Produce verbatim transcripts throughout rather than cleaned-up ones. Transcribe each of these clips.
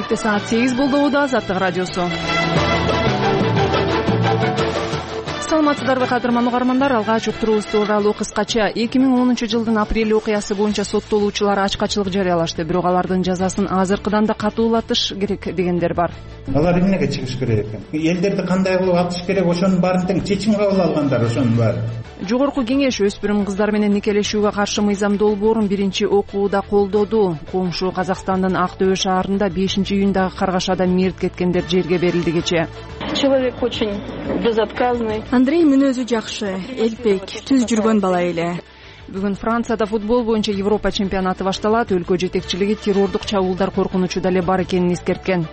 Кенттеги саат сегиз болду. Азаттык радиосу. Саламатсыздарбы кадырман угармандар, алгач уктуруубуз тууралуу кыскача. эки миң онунчу жылдын апрель окуясы боюнча соттолуучулар ачкачылык жарыялашты. Бирок алардын жазасын азыркыдан да катуулатыш керек дегендер бар. Алар эмнеге чыгыш керек экен? Элдерди кандай кылып атыш керек, ошонун баарын тең чечим кабыл алгандар, ошонун баары. Жогорку кеңеш өспүрүм кыздар менен никелешүүгө каршы мыйзам долбоорун биринчи окууда колдоду. Коңшу Казакстандын Ак Дөбө шаарында бешинчи июндагы каргашада мерт кеткендер жерге берилди кечээ. Человек очень безотказный. Андрей мүнөзү жакшы, элпек, түз жүргөн бала эле. Бүгүн Францияда футбол боюнча Европа чемпионаты башталат. Өлкө жетекчилиги террордук чабуулдар коркунучу дале бар экенин эскерткен.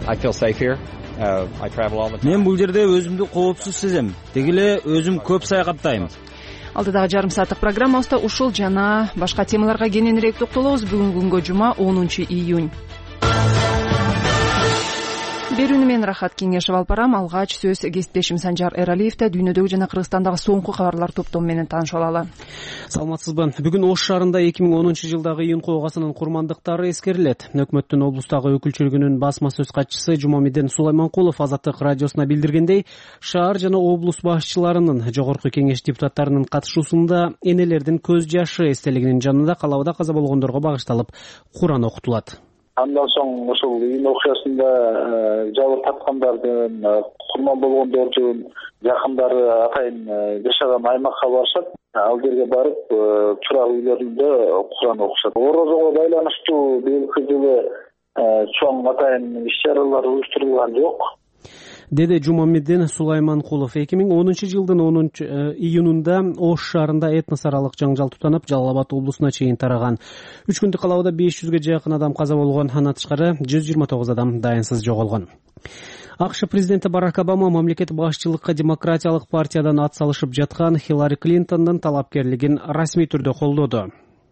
Мен бул жерде өзүмдү коопсуз сезем. Деги эле өзүм көп саякаттайм. Алдыдагы жарым сааттык программабызда ушул жана башка темаларга кененирээк токтолобуз. Бүгүн күнгө жума онунчу июнь. Берүүнү мен Рахат Кеңешев алып барам. Алгач сөз кесиптешим Санжар Эралиевде. Дүйнөдөгү жана Кыргызстандагы соңку кабарлар топтому менен таанышып алалы. Саламатсызбы. Бүгүн Ош шаарында эки миң онунчу жылдагы июнь коогасынын курмандыктары эскерилет. Өкмөттүн облустагы өкүлчүлүгүнүн басма сөз катчысы Жумамиден Сулайманкулов Азаттык радиосуна билдиргендей, шаар жана облус башчыларынын, жогорку кеңеш депутаттарынын катышуусунда энелердин көз жашы эстелигинин жанында калабада каза болгондорго багышталып Куран окутулат. Андан соң ушул июнь окуясында жабыр тарткандардын, курман болгондордун жакындары атайын жашаган аймакка барышат. Ал жерге барып, чурак үйлөрүндө Куран окушат. Орозого байланыштуу быйылкы жылы чоң атайын иш-чаралар уюштурулган жок, деди Жумамиден Сулайманкулов. эки миң онунчу жылдын онунчу июнунда Ош шаарында этнос аралык жаңжал тутанып, Жалал Абад облусуна чейин тараган. Үч күндүк калабада беш жүзгө жакын адам каза болгон, андан тышкары жүз жыйырма тогуз адам дайынсыз жоголгон. АКШ президенти Барак Обама мамлекет башчылыкка демократиялык партиядан ат салышып жаткан Хиллари Клинтондун талапкерлигин расмий түрдө колдоду.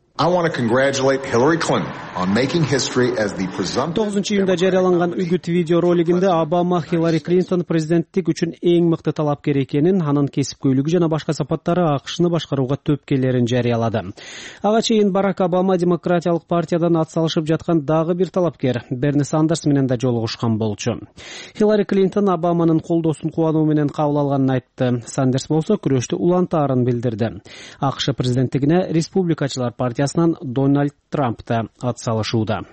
тогузунчу июнда жарыяланган үгүт видео ролигинде Обама Хиллари Клинтон президенттик үчүн эң мыкты талапкер экенин, анын кесипкөйлүгү жана башка сапаттары АКШны башкарууга төпкелерин жарыялады. Ага чейин Барак Обама демократиялык партиядан ат салышып жаткан дагы бир талапкер Берни Сандерс менен да жолугушкан болчу. Хиллари Клинтон Обаманын колдоосун кубануу менен кабыл алганын айтты. Сандерс болсо күрөштү улантаарын билдирди. АКШ президенттигине республикачылар партиясынан Дональд Трамп да ат салышууда.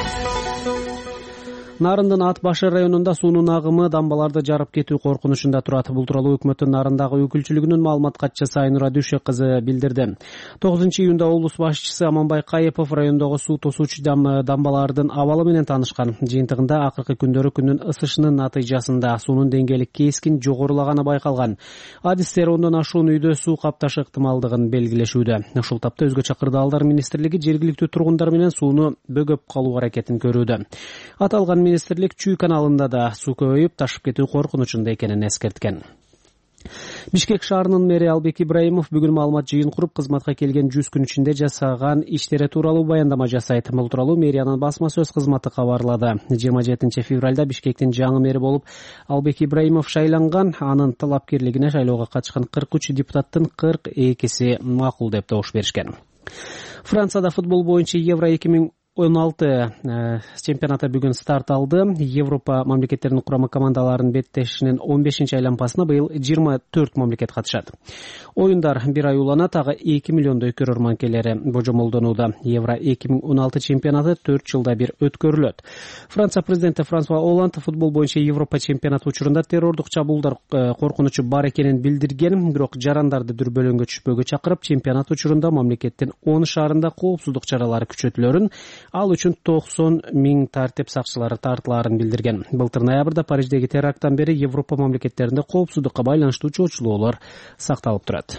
Нарындын Ат башы районунда суунун агымы дамбаларды жарып кетүү коркунучунда турат. Бул тууралуу өкмөттүн Нарындагы өкүлчүлүгүнүн маалымат катчысы Айнура Дүйшө кызы билдирди. тогузунчу июнда облус башчысы Аманбай Кайыпов райондогу суу тосуучу дамбалардын абалы менен таанышкан. Жыйынтыгында акыркы күндөрү күндүн ысышынын натыйжасында суунун деңгээли кескин жогорулаганы байкалган. Адистер ондон ашуун үйдө суу капташы ыктымалдыгын белгилешүүдө. Ушул тапта өзгөчө кырдаалдар министрлиги жергиликтүү тургундар менен сууну бөгөп калуу аракетин көрүүдө. Аталган министрлик Чүй каналында да суу көбөйүп ташып кетүү коркунучунда экенин эскерткен. Бишкек шаарынын мэри Албек Ибраимов бүгүн маалымат жыйын куруп, кызматка келген жүз күн ичинде жасаган иштери тууралуу баяндама жасайт. Бул тууралуу мэриянын басма сөз кызматы кабарлады. жыйырма жетинчи февралда Бишкектин жаңы мэри болуп Албек Ибраимов шайланган. Анын талапкерлигине шайлоого катышкан кырк үч депутаттын кырк экиси макул деп добуш беришкен. Францияда футбол боюнча Евро эки миң он алты чемпионаты бүгүн старт алды. Европа мамлекеттеринин курама командаларынын беттешинин он бешинчи айланпасына быйыл жыйырма төрт мамлекет катышат. Оюндар бир ай уланат, ага эки миллиондой көрөрманкелери божомолдонууда. Евро эки миң он алты чемпионаты төрт жылда бир өткөрүлөт. Франция президенти Франсуа Олланд футбол боюнча Европа чемпионаты учурунда террордук чабуулдар коркунучу бар экенин билдирген, бирок жарандарды дүрбөлөңгө түшпөөгө чакырып, чемпионат учурунда мамлекеттин он шаарында коопсуздук чаралары күчөтүлөрүн, ал үчүн токсон миң тартип сакчылары тартылаарын билдирген. Былтыр ноябрда Париждеги теракттан бери Европа мамлекеттеринде коопсуздукка байланыштуу чоочулоолор сакталып турат.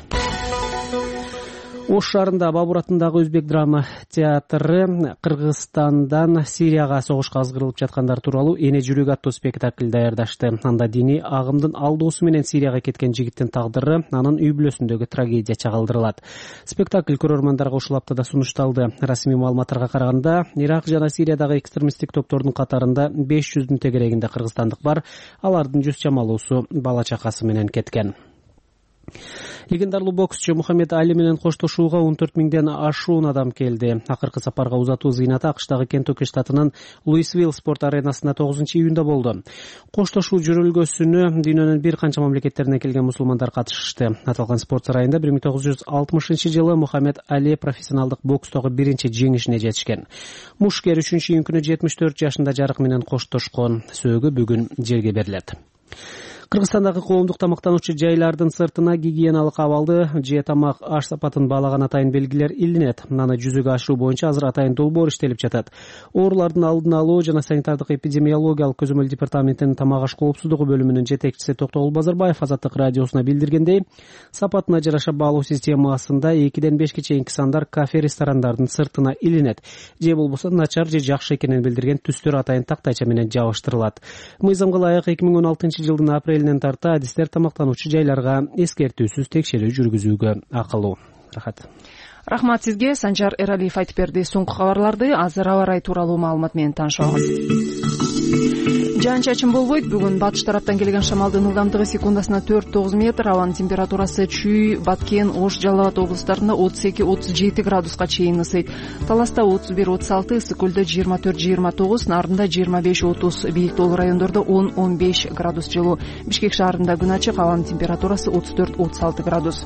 Ош шаарында Бабур атындагы өзбек драма театры Кыргызстандан Сирияга согушка азгырылып жаткандар тууралуу Эне жүрөк аттуу спектакль даярдашты. Анда диний агымдын алдоосу менен Сирияга кеткен жигиттин тагдыры, анын үй бүлөсүндөгү трагедия чагылдырылат. Спектакль көрөрмандарга ушул аптада сунушталды. Расмий маалыматтарга караганда, Ирак жана Сириядагы экстремисттик топтордун катарында беш жүздүн тегерегинде кыргызстандык бар. Алардын жүз чамалуусу бала чакасы менен кеткен. Легендарлуу боксчу Мухаммед Али менен коштошууга он төрт миңден ашуун адам келди. Акыркы сапарга узатуу зыйнаты АКШтагы Кентукки штатынын Луисвилл спорт аренасында тогузунчу июнда болду. Коштошуу жүрүлгөсүнө дүйнөнүн бир канча мамлекеттеринен келген мусулмандар катышышты. Аталган спорт сарайында бир миң тогуз жүз алтымышынчы жылы Мухаммед Али профессионалдык бокстогу биринчи жеңишине жетишкен. Мушкер үчүнчү июнь күнү жетимиш төрт жашында жарык менен коштошкон. Сөөгү бүгүн жерге берилет. Кыргызстандагы коомдук тамактануучу жайлардын сыртына гигиеналык абалды же тамак аш сапатын баалаган атайын белгилер илинет. Мынаны жүзөгө ашыруу боюнча азыр атайын долбоор иштелип жатат. Оорулардын алдын алуу жана санитардык эпидемиологиялык көзөмөл департаментинин тамак аш коопсуздугу бөлүмүнүн жетекчиси Токтогул Базарбаев Азаттык радиосуна билдиргендей, сапатына жараша баалоо системасында экиден бешке чейинки сандар кафе ресторандардын сыртына илинет. Же болбосо начар же жакшы экенин билдирген түстөр атайын тактайча менен жабыштырылат. Мыйзамга ылайык эки миң он алтынчы жылдын апрелинен тарта адистер тамактануучу жайларга эскертүүсүз текшерүү жүргүзүүгө акылуу. Рахат. Рахмат сизге. Санжар Эралиев айтып берди. Соңку кабарларды азыр аба ырайы тууралуу маалымат менен таанышабыз. Жаан-чачын болбойт. Бүгүн батыш тараптан келген шамалдын ылдамдыгы секундасына төрт тогуз метр, абанын температурасы Чүй, Баткен, Ош, Жалал Абад облустарында отуз эки отуз жети градуска чейин ысыйт. Таласта отуз бир отуз алты, Ысык көлдө жыйырма төрт жыйырма тогуз, Нарында жыйырма беш отуз, бийик тоолуу райондордо он он беш градус жылуу. Бишкек шаарында күн ачык, абанын температурасы отуз төрт отуз алты градус.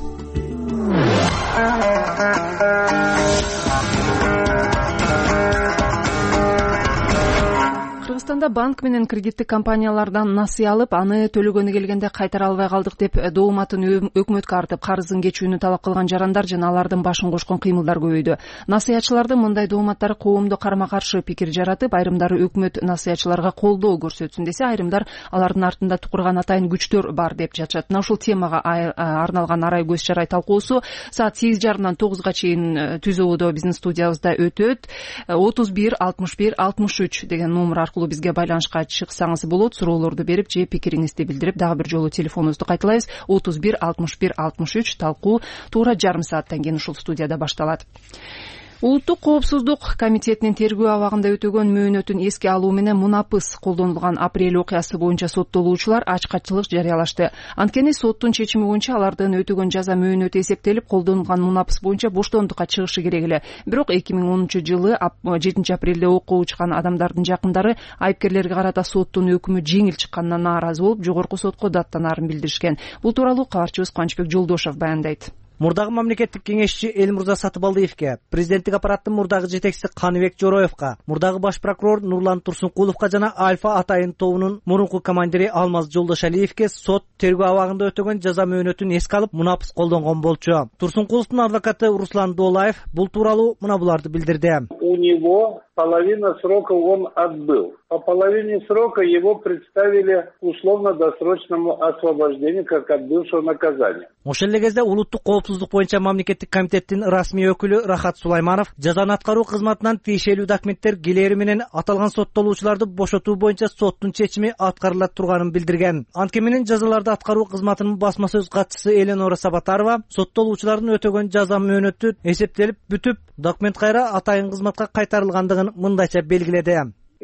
Кыргызстанда банк менен кредиттик компаниялардан насыя алып, аны төлөгөнү келгенде кайтара албай калдык деп дооматын өкмөткө артып, карызын кечүүнү талап кылган жарандар жана алардын башын кошкон кыймылдар көбөйдү. Насыячылардын мындай дооматтары коомдо карама-каршы пикир жаратып, айрымдары өкмөт насыячыларга колдоо көрсөтсүн десе, айрымдар алардын артында тукурган атайын күчтөр бар деп жатышат. Мына ушул темага арналган арай көз чарай талкуусу саат сегиз жарымдан тогузга чейин Түз Ободо биздин студиябызда өтөт. отуз бир алтымыш бир алтымыш үч деген номер аркылуу бизге байланышка чыксаңыз болот. Суроолорду берип же пикириңизди билдирип, дагы бир жолу телефонубузду кайталайбыз. отуз бир алтымыш бир алтымыш үч. Талкуу туура жарым сааттан кийин ушул студияда башталат. Улуттук коопсуздук комитетинин тергөө абагында өтөгөн мөөнөтүн эске алуу менен мунапыс колдонулган апрель окуясы боюнча соттолуучулар ачкаччылык жарыялашты. Анткени соттун чечими боюнча алардын өтөгөн жаза мөөнөтү эсептелип, колдонулган мунапыс боюнча боштондукка чыгышы керек эле. Бирок эки миң онунчу жылы жетинчи апрелде окууга чыккан адамдардын жакындары айыпкерлерге карата соттун өкүмү жеңил чыкканына нааразы болуп, жогорку сотко даттанаарын билдиришкен. Бул тууралуу кабарчыбыз Кубанычбек Жолдошов баяндайт. Мурдагы мамлекеттик кеңешчи Элмурза Сатыбалдиевке, президенттик аппараттын мурдагы жетекчиси Каныбек Жороевка, мурдагы баш прокурор Нурлан Турсункуловго жана Альфа Атайын тобунун мурунку командири Алмаз Жолдошалиевке сот тергөө абагында өтөгөн жаза мөөнөтүн эске алып, мунапыс колдонгон болчу. Турсункуловдун адвокаты Руслан Долаев бул тууралуу мына буларды билдирди. У него половина срока он отбыл. По половине срока его представили условно-досрочному освобождению как отбывшего наказания. Ошол эле кезде улуттук коопсуздук боюнча мамлекеттик комитеттин расмий өкүлү Рахат Сулайманов жазаны аткаруу кызматынан тиешелүү документтер келери менен аталган соттолуучуларды бошотуу боюнча соттун чечими аткарыла турганын билдирген. Анткени менен жазаларды аткаруу кызматынын басма сөз катчысы Эленора Сабатарова соттолуучулардын өтөгөн жаза мөөнөтү эсептелип бүтүп, документ кайра атайын кызматка кайтарылгандыгын мындайча белгиледи.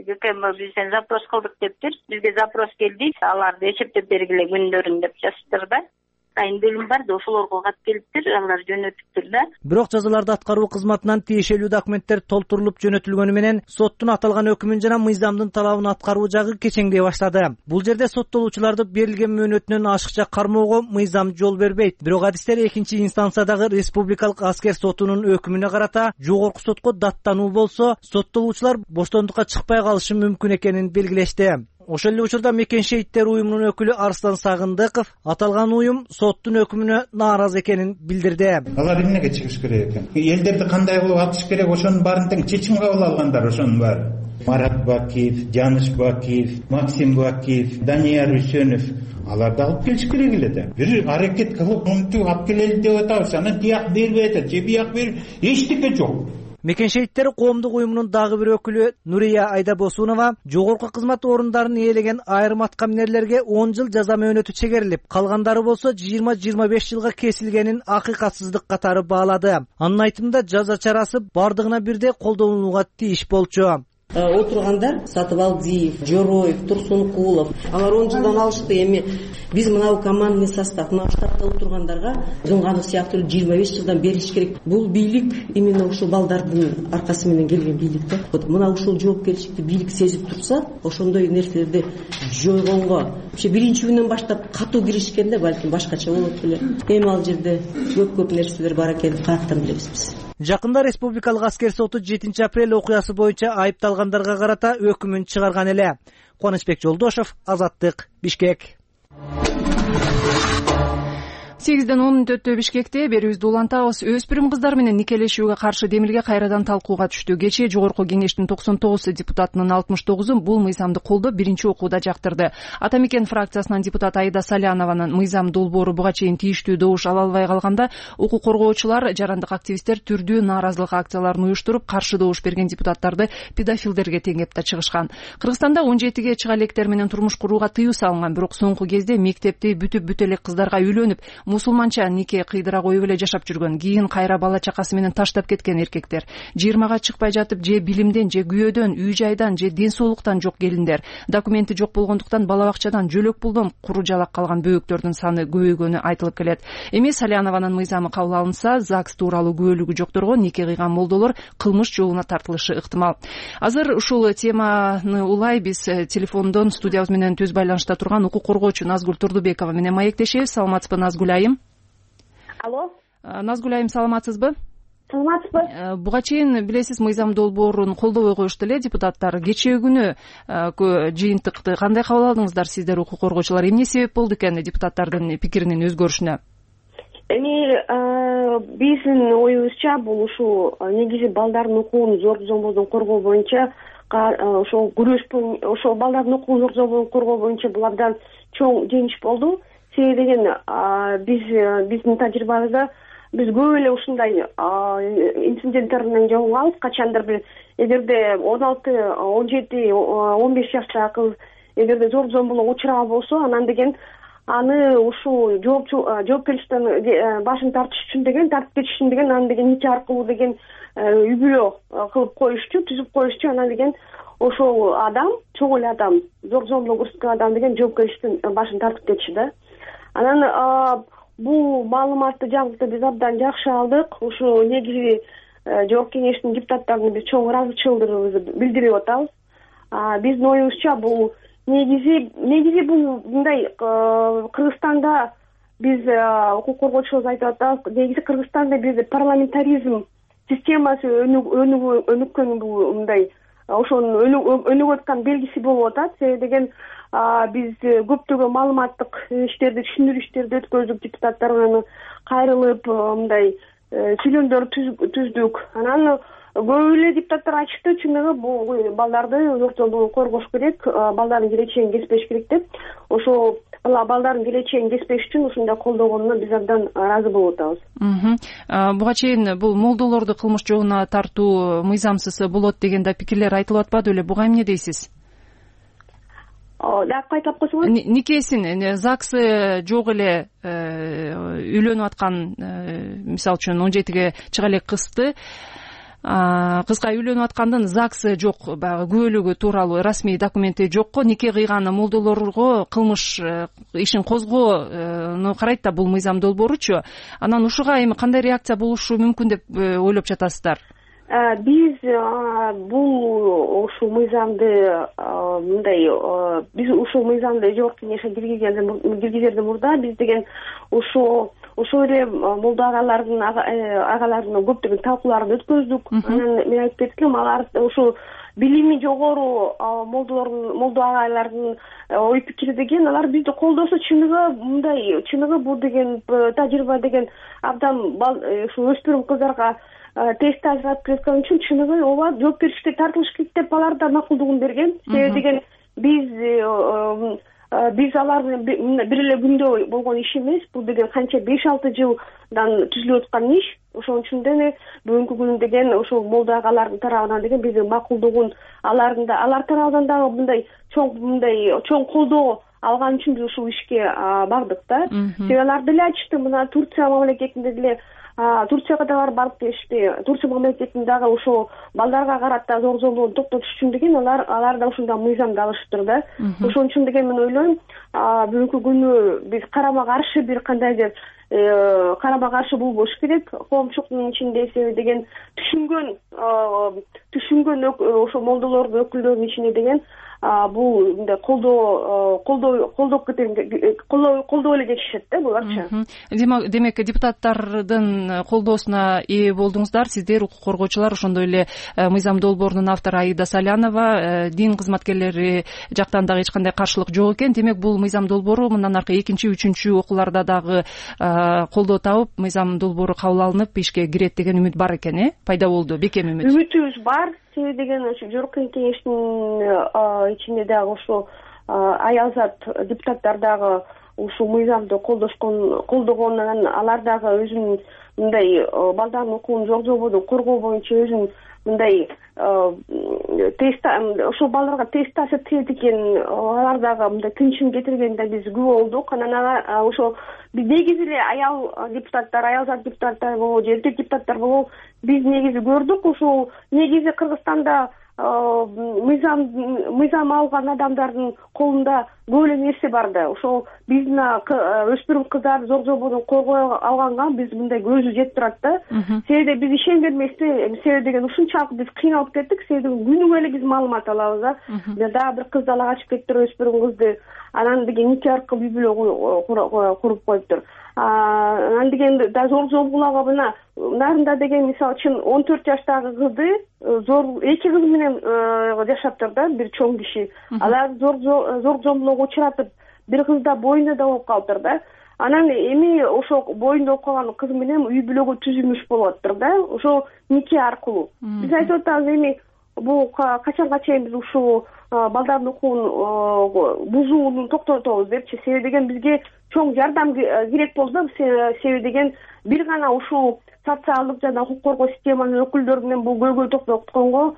Бизден запрос кылдык дептир. Бизге запрос келди. Аларды эсептеп бергиле күндөрүн деп жазыптыр да. Айын бөлүм бар да, ошолорго кат келиптир, алар жөнөтүптүр да. Бирок жазаларды аткаруу кызматынан тиешелүү документтер толтурулуп жөнөтүлгөнү менен соттун аталган өкүмүн жана мыйзамдын талабын аткаруу жагы кечеңдей баштады. Бул жерде соттолуучуларды берилген мөөнөтүнөн ашыкча кармоого мыйзам жол бербейт. Бирок адистер экинчи инстанциядагы Республикалык аскер сотунун өкүмүнө карата жогорку сотко даттануу болсо, соттолуучулар боштондукка чыкпай калышы мүмкүн экенин белгилешти. Ошол эле учурда Мекен шейиттер уюмунун өкүлү Арслан Сагындыков аталган уюм соттун өкүмүнө нааразы экенин билдирди. Алар эмнеге чыгыш керек экен? Элдерди кандай кылып атыш керек, ошонун баарын тең чечим кабыл алгандар, ошонун баары. Марат Бакиев, Жаныш Бакиев, Максим Бакиев, Данияр Үсөнов, аларды алып келиш керек эле да. Бир аракет кылып, мынтип алып келели деп атабыз, анан тияк бербей атат, же бияк берип, эчтеке жок. Мекен шейиттер коомдук уюмунун дагы бир өкүлү Нурия Айдабосунова жогорку кызмат орундарын ээлеген айрым аткаминерлерге он жыл жаза мөөнөтү чегерилип, калгандары болсо жыйырма жыйырма беш жылга кесилгенин акыйкатсыздык катары баалады. Анын айтымында жаза чарасы бардыгына бирдей колдонулууга тийиш болчу. Отургандар Сатыбалдиев, Жороев, Турсункулов, алар он жылдан алышты. Эми биз мынау командный состав, мына штабта отургандарга Жумганов сыяктуу жыйырма беш жылдан бериш керек. Бул бийлик именно ушул балдардын аркасы менен келген бийлик да. Вот мына ушул жоопкерчиликти бийлик сезип турса, ошондой нерселерди жойгонго вообще биринчи күнүнөн баштап катуу киришкенде балким башкача болот беле. Эми ал жерде көп-көп нерселер бар экенин каяктан билебиз биз. Жакында Республикалык аскер соту жетинчи апрель окуясы боюнча айыпталгандарга карата өкүмүн чыгарган эле. Кубанычбек Жолдошов, Азаттык, Бишкек. сегизден он мүнөт өттү. Бишкекте берүүбүздү улантабыз. Өспүрүм кыздар менен никелешүүгө каршы демилге кайрадан талкууга түштү. Кечээ жогорку кеңештин токсон тогуз депутатынын алтымыш тогузу бул мыйзамды колдоп биринчи окууда жактырды. Ата Мекен фракциясынан депутат Аида Салянованын мыйзам долбоору буга чейин тийиштүү добуш ала албай калганда, укук коргоочулар, жарандык активисттер түрдүү нааразылык акцияларын уюштуруп, каршы добуш берген депутаттарды педофилдерге теңеп да чыгышкан. Кыргызстанда он жетиге чыга электер менен турмуш курууга тыюу салынган, бирок соңку кезде мектепти бүтүп бүтө элек кыздарга үйлөнүп, мусулманча нике кыйдыра коюп эле жашап жүргөн, кийин кайра бала чакасы менен таштап кеткен эркектер, жыйырмага чыкпай жатып же билимден, же күйөөдөн, үй жайдан, же ден соолуктан жок келиндер, документи жок болгондуктан бала бакчадан, жөлөк пулдон куру жалак калган бөөктөрдүн саны көбөйгөнү айтылып келет. Эми Салянованын мыйзамы кабыл алынса, ЗАГС тууралуу күбөлүгү жокторго нике кыйган молдолор кылмыш жолуна тартылышы ыктымал. Азыр ушул теманы улай биз телефондон студиябыз менен түз байланышта турган укук коргоочу Назгүл Турдубекова менен маектешебиз. Саламатсызбы, Назгүл айым? Алло. Назгүл айым, саламатсызбы? Саламатсызбы. Буга чейин билесиз, мыйзам долбоорун колдобой коюшту эле депутаттар. Кечээ күнү жыйынтыкты кандай кабыл алдыңыздар сиздер, укук коргоочулар? Эмне себеп болду экен депутаттардын пикиринин өзгөрүшүнө? Эми биздин оюбузча бул ушул негизи балдардын укугун зор-зомбулуктан коргоо боюнча, ошол күрөш, ошол балдардын укугун зор-зомбулуктан коргоо боюнча бул абдан чоң жеңиш болду. Себеби деген биз биздин тажрыйбабызда биз көп эле ушундай инциденттерден жолугабыз. Качандыр бир эгерде он алты, он жети, он беш жаштагы кыз эгерде зор-зомбулукка учураган болсо, анан деген аны ушул жоопкерчиликтен башын тартыш үчүн деген, тартып кетиш үчүн деген, анан деген нике аркылуу деген үй бүлө кылып коюшчу, түзүп коюшчу. Анан деген ошол адам, чоң эле адам, зор-зомбулук көрсөткөн адам деген жоопкерчиликтен башын тартып кетиши да. Анан бул маалыматты жаңылыкты биз абдан жакшы алдык. Ушу негизи жогорку кеңештин депутаттарына биз чоң ыраазычылыгыбызды билдирип атабыз. Биздин оюбузча бул негизи негизи бул мындай, Кыргызстанда биз укук коргоочубуз айтып атабыз, негизи Кыргызстанда биз парламентаризм системасы өнүккөн, бул мындай ошонун өнүгүп аткан белгиси болуп атат. Себеби деген биз көптөгөн маалыматтык иштерди, түшүндүрүү иштерди өткөздүк, депутаттар менен кайрылып мындай сүйлөмдөр түздүк. Анан көп эле депутаттар айтышты, чыныгы бул балдарды зор-зомбулуктан коргош керек, балдардын келечегин кеспеш керек деп. Ошол балдардын келечегин кеспеш үчүн ушундай колдогонуна биз абдан ыраазы болуп атабыз. Буга чейин бул молдолорду кылмыш жолуна тартуу мыйзамсыз болот деген да пикирлер айтылып атпады беле? Буга эмне дейсиз? Дагы кайталап койсоңуз. Никесин ЗАГСы жок эле үйлөнүп аткан, мисалы үчүн он жетиге чыга элек кызды, кызга үйлөнүп аткандын ЗАГСы жок, баягы күбөлүгү тууралуу расмий документи жокко нике кыйган молдолорго кылмыш ишин козгоону карайт да бул мыйзам долбооручу. Анан ушуга эми кандай реакция болушу мүмкүн деп ойлоп жатасыздар? Биз бул ушул мыйзамды мындай, биз ушул мыйзамды жогорку кеңешке киргизерден мурда биз деген ушул ошол эле молдо агалардын агалардын көптөгөн талкууларын өткөздүк. Анан мен айтып кеткем, алар ушул билими жогору молдолордун, молдо агайлардын ой пикири деген, алар бизди колдосо, чыныгы мындай, чыныгы бул деген тажрыйба деген абдан ушул өспүрүм кыздарга тест тажрыйба өткөргөн үчүн чыныгы ооба жоопкерчиликке тартылыш керек деп алар да макулдугун берген. Себеби деген биз биз алар менен бир эле күндө болгон иш эмес. Бул деген канча беш алты жылдан түзүлүп аткан иш. Ошон үчүн деле бүгүнкү күнү деген ошол молдо агалардын тарабынан деген биздин макулдугун алардын да алар тарабынан дагы мындай чоң мындай чоң колдоо алган үчүн биз ушул ишке бардык да. Себеби алар деле айтышты, мына Турция мамлекетинде деле Турцияга да барып келишти. Турция мамлекетинин дагы ошол балдарга карата зор зомбулукту токтотуш үчүн деген алар алар да ушундай мыйзамды алыштыр да. Ошон үчүн деген мен ойлойм, бүгүнкү күнү биз карама каршы бир кандайдыр карама каршы болбош керек. Коомчулуктун ичинде себеби деген түшүнгөн түшүнгөн ошо молдолордун өкүлдөрүнүн ичинде деген бул мындай колдоо колдоо колдоп кеткен колдоп эле кетишет да буларчы. Демек депутаттардын колдоосуна ээ болдуңуздар. Сиздер укук коргоочулар, ошондой эле мыйзам долбоорунун автору Аида Салянова, дин кызматкерлери жактан дагы эч кандай каршылык жок экен. Демек бул мыйзам долбоору мындан аркы экинчи, үчүнчү окууларда дагы колдоо табып, мыйзам долбоору кабыл алынып ишке кирет деген үмүт бар экен, э? Пайда болду, бекем үмүт. Үмүтүбүз бар. Себеби деген ошо жогорку кеңештин ичинде дагы ошо аялзат депутаттар дагы ушул мыйзамды колдошкон колдогонунан алар дагы өзүнүн мындай балдардын укугун жок жободон коргоо боюнча өзүнүн мындай тест ошол балдарга тест таасир тиет экен, алар дагы мындай тынчын кетиргенде биз күбө болдук. Анан ошо биз негизи эле аял депутаттар, аялзат депутаттар болобу, же эркек депутаттар болобу, биз негизи көрдүк ушул негизи Кыргызстанда мыйзам мыйзам алган адамдардын колунда көп эле нерсе бар да. Ошол биздин өспүрүм кыздар зор жободон коргой алганга биз мындай көзү жетип турат да. Себеби биз ишенген эмеспи, себеби деген ушунчалык биз кыйналып кеттик. Себеби күнүгө эле биз маалымат алабыз да. Дагы бир кызды ала качып кетиптир, өспүрүм кызды. Анан деген нике аркылуу үй бүлө куруп коюптур. Анан деген да зор зомбулага мына нарында деген мисалы үчүн он төрт жаштагы кызды зор эки кыз менен жашаптыр да, бир чоң киши. Алар зор зор зомбулукка учуратып, бир кыз да боюнда да болуп калыптыр да. Анан эми ошо боюнда болуп калган кыз менен үй бүлөгө түзүлмүш болуп атыптыр да, ошо нике аркылуу. Биз айтып атабыз эми бул качанга чейин биз ушул балдардын укугун бузууну токтотобуз депчи. Себеби деген бизге чоң жардам керек болду. Себеби деген бир гана ушул социалдык жана укук коргоо системанын өкүлдөрү менен бул көйгөй токтотконго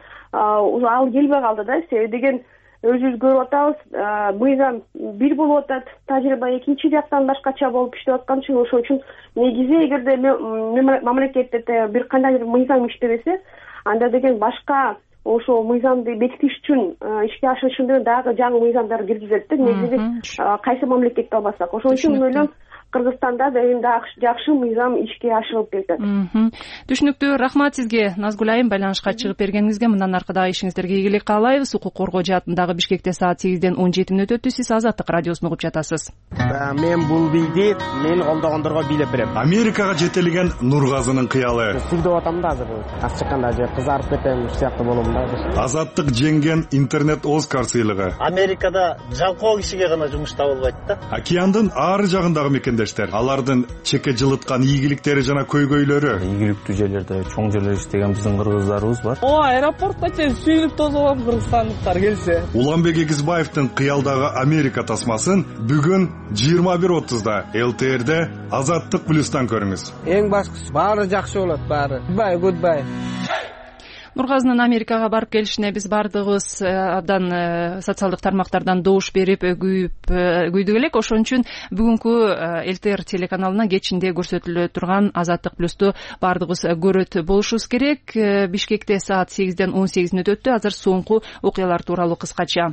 ал келбей калды да. Себеби деген өзүбүз көрүп атабыз, мыйзам бир болуп атат, тажрыйба экинчи жактан башкача болуп иштеп аткан үчүн ошол үчүн негизи эгерде мамлекетте бир кандайдыр мыйзам иштебесе, анда деген башка ошол мыйзамды бекитиш үчүн ишке ашырыш үчүн дагы жаңы мыйзамдар киргизет да. Негизи кайсы мамлекетте албасак. Ошон үчүн мен ойлойм, Кыргызстанда да эми жакшы мыйзам ишке ашырылып кетет. Түшүнүктүү. Рахмат сизге, Назгүл айым, байланышка чыгып бергениңизге. Мындан аркы дагы ишиңиздерге ийгилик каалайбыз. Укук коргоо жаатындагы Бишкекте саат сегизден он жети мүнөт өттү. Сиз Азаттык радиосун угуп жатасыз. Мен бул бийди мени колдогондорго бийлеп берем. Америкага жетелеген Нургазынын кыялы. Сүрдөп атам да азыр. Аз чыкканда же кызарып кетем, сыяктуу болом да. Азаттык жеңген интернет Оскар сыйлыгы. Америкада жалкоо кишиге гана жумуш табылбайт да. Океандын ары жагындагы мекендештер, алардын чеке жылыткан ийгиликтери жана көйгөйлөрү. Ийгиликтүү жерлерде, чоң жерлерде иштеген биздин кыргыздарыбыз бар. О, аэропортто чейин сүйүнүп тозолгон кыргызстандыктар келсе. Уланбек Эгизбаевдин кыялдагы Америка тасмасын бүгүн жыйырма бир отузда эл ти эрде Азаттык плюстан көрүңүз. Эң башкысы баары жакшы болот, баары. Goodbye, goodbye. Нургазынын Америкага барып келишине биз бардыгыбыз абдан социалдык тармактардан добуш берип күйүп күйдүк элек. Ошон үчүн бүгүнкү эл ти эр телеканалына кечинде көрсөтүлө турган Азаттык плюсту бардыгыбыз көрөт болушубуз керек. Бишкекте саат сегизден он сегиз мүнөт өттү. Азыр соңку окуялар тууралуу кыскача.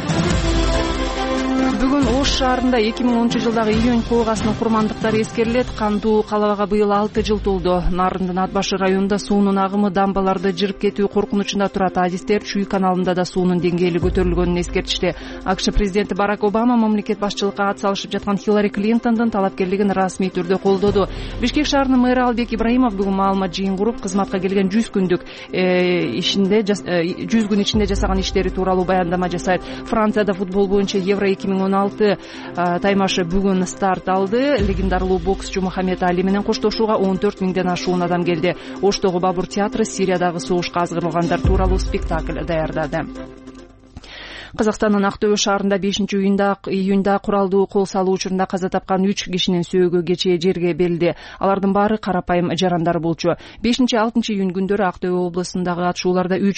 Бүгүн Ош шаарында эки миң онунчу жылдагы июнь коогасынын курмандыктары эскерилет. Кандуу калабага быйыл алты жыл толду. Нарындын Ат башы районунда суунун агымы дамбаларды жырып кетүү коркунучунда турат. Адистер Чүй каналында да суунун деңгээли көтөрүлгөнүн эскертишти. АКШ президенти Барак Обама мамлекет башчылыкка ат салышып жаткан Хиллари Клинтондун талапкерлигин расмий түрдө колдоду. Бишкек шаарынын мэрі Албек Ибраимов бүгүн маалымат жыйын куруп, кызматка келген жүз күндүк ишинде жүз күн ичинде жасаган иштери тууралуу баяндама жасайт. Францияда футбол боюнча Евро эки миң он алты таймашы бүгүн старт алды. Легендарлуу боксчу Мухаммед Али менен коштошууга он төрт миңден ашуун адам келди. Оштогу Бабур театры Сириядагы согушка азгырылгандар тууралуу спектакль даярдады. Казакстандын Актөбө шаарында бешинчи июнда куралдуу кол салуу учурунда каза тапкан үч кишинин сөөгү кечээ жерге берилди. Алардын баары карапайым жарандар болчу. бешинчи алтынчы июнь күндөрү Актөбө облусундагы атышууларда үч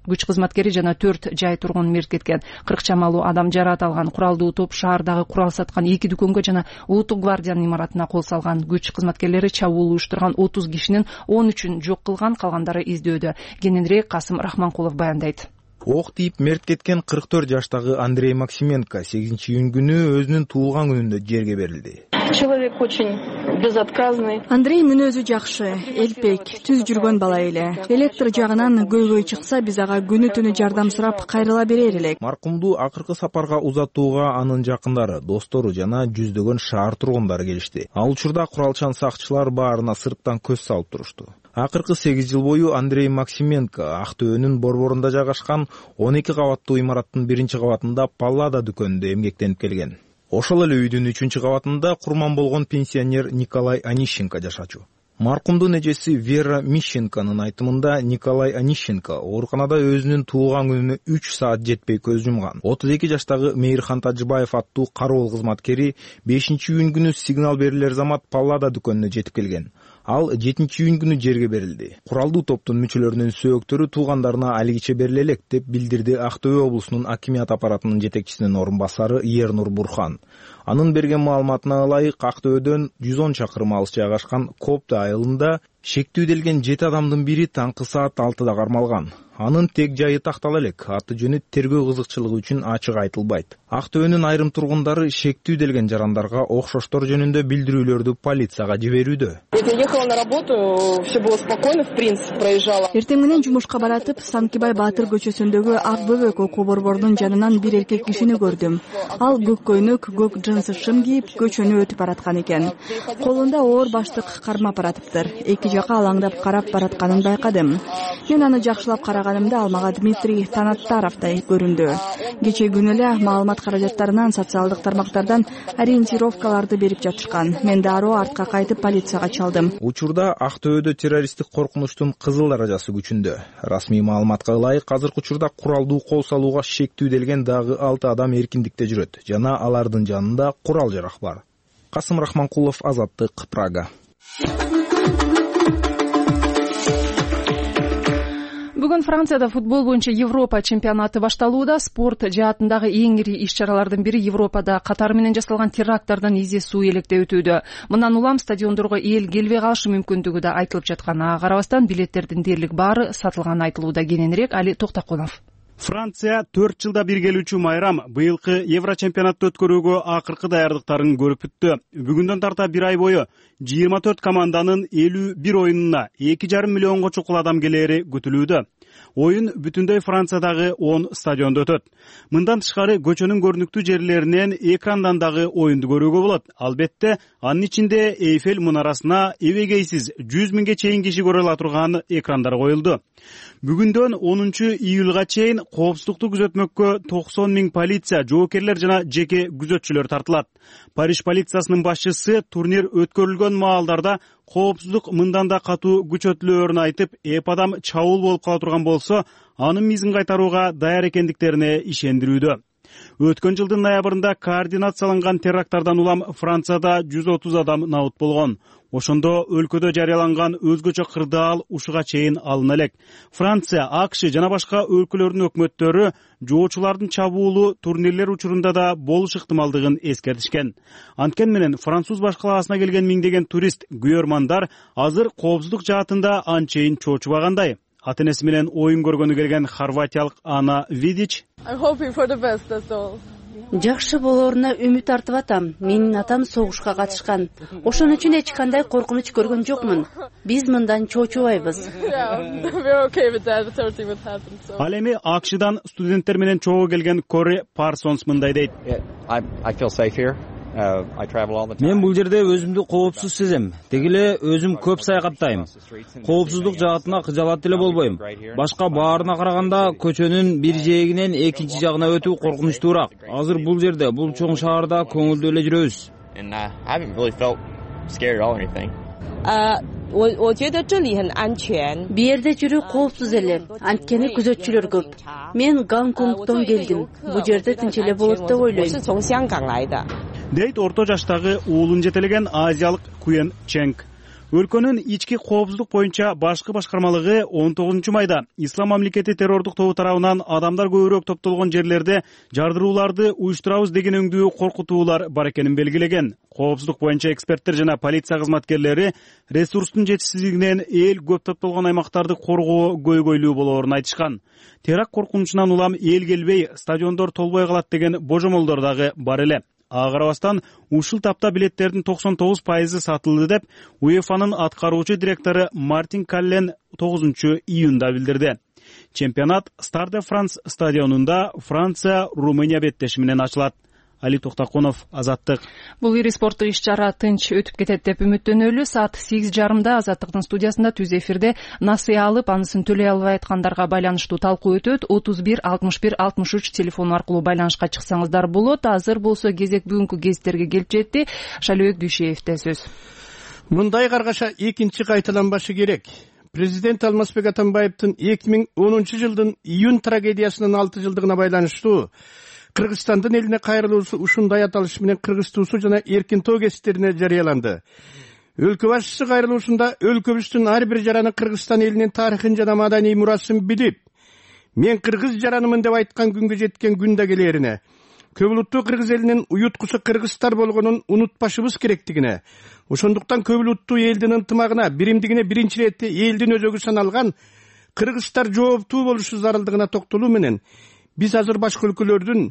күч кызматкери жана төрт жай тургун мерт кеткен. кырк чамалуу адам жараат алган. Куралдуу топ шаардагы курал саткан эки дүкөнгө жана улуттук гвардиянын имаратына кол салган. Күч кызматкерлери чабуул уюштурган отуз кишинин он үчүн жок кылган, калгандары издөөдө. Кененирээк Касым Рахманкулов баяндайт. Ок тийип мерт кеткен кырк төрт жаштагы Андрей Максименко сегизинчи июнь күнү өзүнүн туулган күнүндө жерге берилди. Человек очень безотказный. Андрей мүнөзү жакшы, элпек, түз жүргөн бала эле. Электр жагынан көйгөй чыкса, биз ага күнү түнү жардам сурап кайрыла берер элек. Маркумду акыркы сапарга узатууга анын жакындары, достору жана жүздөгөн шаар тургундары келишти. Ал учурда куралчан сакчылар баарына сырттан көз салып турушту. Акыркы сегиз жыл бою Андрей Максименко Актөөнүн борборунда жайгашкан он эки кабаттуу имараттын биринчи кабатында Паллада дүкөнүндө эмгектенип келген. Ошол эле үйдүн үчүнчү кабатында курман болгон пенсионер Николай Онищенко жашачу. Маркумдун эжеси Вера Мищенконун айтымында Николай Онищенко ооруканада өзүнүн туулган күнүнө үч саат жетпей көз жумган. отуз эки жаштагы Мейирхан Тажыбаев аттуу кароол кызматкери бешинчи июнь күнү сигнал берилер замат Паллада дүкөнүнө жетип келген. Ал жетинчи июнь күнү жерге берилди. Куралдуу топтун мүчөлөрүнүн сөөктөрү туугандарына алигиче бериле элек деп билдирди Ақтөбе облусунун акимият аппаратынын жетекчисинин орун басары Ернур Бурхан. Анын берген маалыматына ылайык Ақтөбөдөн жүз он чакырым алыс жайгашкан Копта айылында шектүүделген жети адамдын бири таңкы саат алтыда кармалган. Анын тег жайы тактала элек, аты жөнү тергөө кызыкчылыгы үчүн ачык айтылбайт. Ақтөөнүн айрым тургундары шектүүделген жарандарга окшоштор жөнүндө билдирүүлөрдү полицияга жиберүүдө. Эртең менен жумушка баратып, Санкибай Баатыр көчөсүндөгү Ак Бөбөк окуу борборунун жанынан бир эркек кишини көрдүм. Ал көк көйнөк, көк джинсы шым кийип, көчөнү өтүп бараткан экен. Колунда оор баштык кармап баратыптыр. Эки жака алаңдап карап баратканын байкадым. Мен аны жакшылап караганымда ал мага Дмитрий Танаттаровдай көрүндү. Кечээ күнү эле маалымат каражаттарынан социалдык тармактардан ориентировкаларды берип жатышкан. Мен дароо артка кайтып полицияга чалдым. Учурда Ақтөбөдө террористтик коркунучтун кызыл даражасы күчүндө. Расмий маалыматка ылайык азыркы учурда куралдуу кол салууга шектүүделген дагы алты адам эркиндикте жүрөт жана алардын жанында курал жарак бар. Касым Рахманкулов, Азаттык, Прага. Бүгүн Францияда футбол боюнча Европа чемпионаты башталууда. Спорт жаатындагы эң ири иш-чаралардын бири Европада катары менен жасалган теракттардан изи суу электе өтүүдө. Мындан улам стадиондорго эл келбей калышы мүмкүндүгү да айтылып жаткан. Ага карабастан билеттердин дээрлик баары сатылганы айтылууда. Кененирээк Али Токтокунов. Франция төрт жылда бир келүүчү майрам быйылкы Евро чемпионатты өткөрүүгө акыркы даярдыктарын көрүп бүттү. Бүгүндөн тарта бир ай бою жыйырма төрт команданын элүү бир оюнуна эки жарым миллионго чукул адам келери күтүлүүдө. Оюн бүтүндөй Франциядагы он стадиондо өтөт. Мындан тышкары көчөнүн көрүнүктүү жерлеринен экрандан дагы оюнду көрүүгө болот. Албетте, анын ичинде Эйфель мунарасына эбегейсиз жүз миңге чейин киши көрө ала турган экрандар коюлду. Бүгүндөн онунчу июлга чейин коопсуздукту күзөтмөккө токсон миң полиция, жоокерлер жана жеке күзөтчүлөр тартылат. Париж полициясынын башчысы турнир өткөрүлгөн маалдарда коопсуздук мындан да катуу күчөтүлөөрүн айтып, эп адам чабуул болуп кала турган болсо, анын мизин кайтарууга даяр экендиктерине ишендирүүдө. Өткөн жылдын ноябрында координацияланган теракттардан улам Францияда жүз отуз адам набыт болгон. Ошондо өлкөдө жарыяланган өзгөчө кырдаал ушуга чейин алына элек. Франция, АКШ жана башка өлкөлөрдүн өкмөттөрү жоочулардын чабуулу турнирлер учурунда да болуш ыктымалдыгын эскертишкен. Анткени менен француз башкалаасына келген миңдеген турист, күйөрмандар азыр коопсуздук жаатында анчейин чоочубагандай. Ата-энеси менен оюн көргөнү келген хорватиялык Ана Видич: Жакшы болооруна үмүт артып атам. Менин атам согушка катышкан. Ошон үчүн эч кандай коркунуч көргөн жокмун. Биз мындан чоочубайбыз. Ал эми АКШдан студенттер менен чогуу келген Кори Парсонс мындай дейт: Мен бул жерде өзүмдү коопсуз сезем. Деги эле өзүм көп саякаттайм. Коопсуздук жаатына кыжалат эле болбойм. Башка баарына караганда көчөнүн бир жээгинен экинчи жагына өтүү коркунучтуураак. Азыр бул жерде, бул чоң шаарда көңүлдүү эле жүрөбүз. Биерде жүрүү коопсуз эле, анткени күзөтчүлөр көп. Мен Гонконгдон келдим. Бул жерде тынч эле болот деп ойлойм. Дейт орто жаштагы уулун жетелеген азиялык Куен Ченг. өлкөнүн ички коопсуздук боюнча башкы башкармалыгы он тогузунчу майда Ислам мамлекети террордук тобу тарабынан адамдар көбүрөөк топтолгон жерлерде жардырууларды уюштурабыз деген өңдүү коркутуулар бар экенин белгилеген. Коопсуздук боюнча эксперттер жана полиция кызматкерлери ресурстун жетишсиздигинен эл көп топтолгон аймактарды коргоо көйгөйлүү болоорун айтышкан. Теракт коркунучунан улам эл келбей, стадиондор толбой калат деген божомолдор дагы бар эле. Ага карабастан ушул тапта билеттердин токсон тогуз пайызы сатылды деп УЕФАнын аткаруучу директору Мартин Каллен тогузунчу июнда билдирди. Чемпионат Стар де Франс стадионунда Франция Румыния беттеши менен ачылат. Али Токтакунов, Азаттык. Бул ири спорттук иш-чара тынч өтүп кетет деп үмүттөнөлү. Саат сегиз жарымда Азаттыктын студиясында түз эфирде насыя алып, анысын төлөй албай аткандарга байланыштуу талкуу өтөт. отуз бир алтымыш бир алтымыш үч телефону аркылуу байланышка чыксаңыздар болот. Азыр болсо кезек бүгүнкү гезиттерге келип жетти. Шалыбек Дүйшеевде сөз. Мындай каргаша экинчи кайталанбашы керек. Президент Алмазбек Атамбаевдин эки миң онунчу жылдын июнь трагедиясынын алты жылдыгына байланыштуу Кыргызстандын элине кайрылуусу ушундай аталыш менен Кыргыз туусу жана эркин тоо гезиттерине жарыяланды. Өлкө башчысы кайрылуусунда өлкөбүздүн ар бир жараны Кыргызстан элинин тарыхын жана маданий мурасын билип, мен кыргыз жаранымын деп айткан күнгө жеткен күн да келерине, көп улуттуу кыргыз элинин уюткусу кыргыздар болгонун унутпашыбыз керектигине, ошондуктан көп улуттуу элдин ынтымагына, биримдигине биринчи ирет элдин өзөгү саналган кыргыздар жооптуу болушу зарылдыгына токтолуу менен биз азыр башка өлкөлөрдүн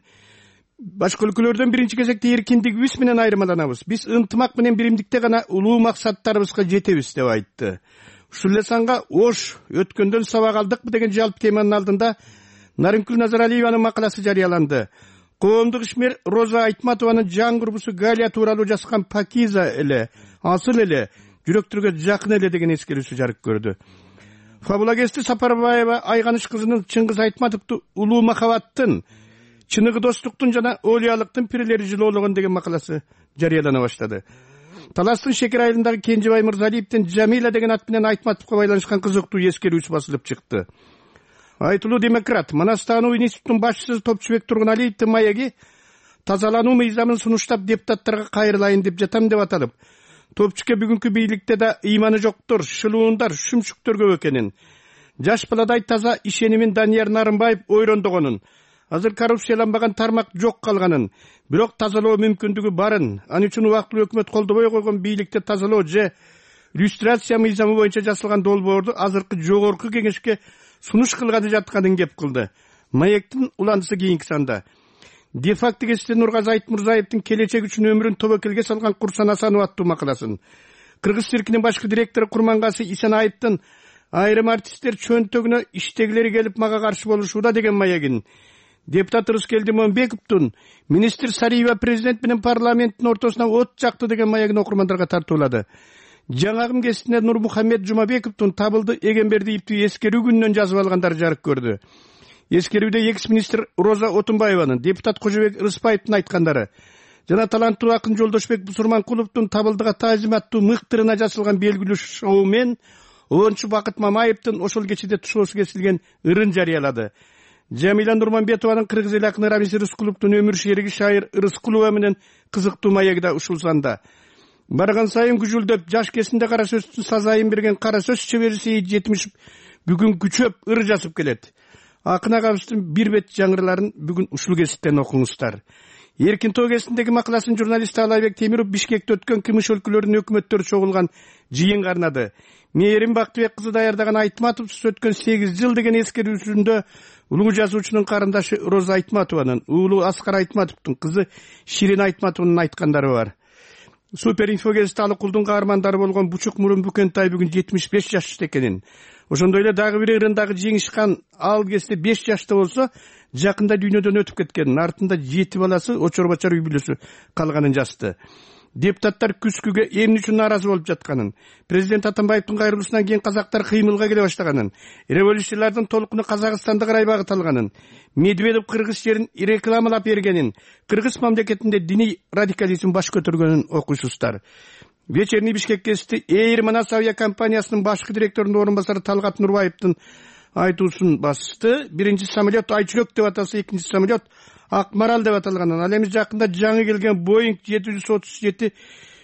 башка өлкөлөрдөн биринчи кезекте эркиндигибиз менен айырмаланабыз. Биз ынтымак менен биримдикте гана улуу максаттарыбызга жетебиз деп айтты. Ушул эле санга Ош өткөндөн сабак алдыкпы деген жалпы теманын алдында Нарынкүл Назаралиеванын макаласы жарыяланды. Коомдук ишмер Роза Айтматованын жан курбусу Галия тууралуу жазган Пакиза эле, асыл эле, жүрөктөргө жакын эле деген эскерүүсү жарык көрдү. Фабулагести Сапарбаева Айганыш кызынын Чыңгыз Айтматовду улуу махабаттын, чыныгы достуктун жана олиялыктын пирелери жылоологон деген макаласы жарыялана баштады. Таластын Шекер айылындагы Кенжебай Мырзалиевдин Жамила деген ат менен Айтматовго байланышкан кызыктуу эскерүүсү басылып чыкты. Айтылуу демократ Манастануу институттун башчысы Топчубек Тургуналиевдин маеги тазалануу мыйзамын сунуштап депутаттарга кайрылайын деп жатам деп аталып, Топчуке бүгүнкү бийликте да ыйманы жоктор, шылуундар, шүмшүктөр көп экенин, жаш баладай таза ишенимин Данияр Нарымбаев ойрондогонун, азыр коррупцияланбаган тармак жок калганын, бирок тазалоо мүмкүндүгү барын, аны үчүн убактылуу өкмөт колдобой койгон бийликте тазалоо же люстрация мыйзамы боюнча жасалган долбоорду азыркы жогорку кеңешке сунуш кылганы жатканын кеп кылды. Маектин уландысы кийинки санда. Де-факто гезитте Нургазы Айтмурзаевдин келечек үчүн өмүрүн тобокелге салган Курсан Асанов аттуу макаласын. Кыргыз циркинин башкы директору Курмангасы Исенаевдин айрым артисттер чөнтөгүнө иштегилери келип мага каршы болушууда деген маегин. Депутат Рыскелди Момбековдун министр Сариева президент менен парламенттин ортосуна от жакты деген маегин окурмандарга тартуулады. Жаңагым гезитинде Нурмухаммед Жумабековдун табылды Эгембердиевди эскерүү күнүнөн жазып алгандар жарык көрдү. Эскерүүдө экс-министр Роза Отунбаеванын, депутат Кожобек Рыспаевдин айткандары жана таланттуу акын Жолдошбек Бусурманкуловдун табылдыга таазим аттуу мыктырына жасалган белгилүү шоу мен онунчу Бакыт Мамаевдин ошол кечеде тушоосу кесилген ырын жарыялады. Жамиля Нурманбетованын кыргыз эл акыны Рамиз Рыскуловдун өмүр шериги шайыр Рыскулова менен кызыктуу маеги да ушул санда. Барган сайын күжүлдөп, жаш кезинде кара сөздүн сазайын берген кара сөз чебери Сейит Жетимишев бүгүн күчөп ыр жазып келет. Акын агабыздын бир бет жаңырларын бүгүн ушул гезиттен окуңуздар. Эркин тоо гезитиндеги макаласын журналист Алайбек Темиров Бишкекте өткөн кымыш өлкөлөрүнүн өкмөттөрү чогулган жыйынга арнады. Мээрим Бактыбек кызы даярдаган Айтматовсуз өткөн сегиз жыл деген эскерүүсүндө улуу жазуучунун карындаш Роза Айтматованын, уулу Аскар Айтматовдун кызы Ширин Айтматованын айткандары бар. Супер инфо гезит Алыкулдун каармандары болгон Бучук Мурун Бүкөнтай бүгүн жетимиш беш жашта экенин, ошондой эле дагы бир ырындагы Жеңишхан ал кезде беш жашта болсо, жакында дүйнөдөн өтүп кеткенин, артында жети баласы, очор-бачар үй бүлөсү калганын жазды. Депутаттар күзгүгө эмне үчүн нааразы болуп жатканын, президент Атамбаевдин кайрылуусунан кийин казактар кыймылга келе баштаганын, революциялардын толкуну Казакстанда карай багыт алганын, Медведев кыргыз жерин рекламалап бергенин, кыргыз мамлекетинде диний радикализм баш көтөргөнүн окуйсуздар. Вечерний Бишкек гезити Эйр Манас авиакомпаниясынын башкы директорунун орун басары Талгат Нурбаевдин айтуусун басты. Биринчи самолет Айчүрөк деп аталса, экинчи самолет Акмарал деп аталганын, ал эми жакында жаңы келген Боинг жети жүз отуз жети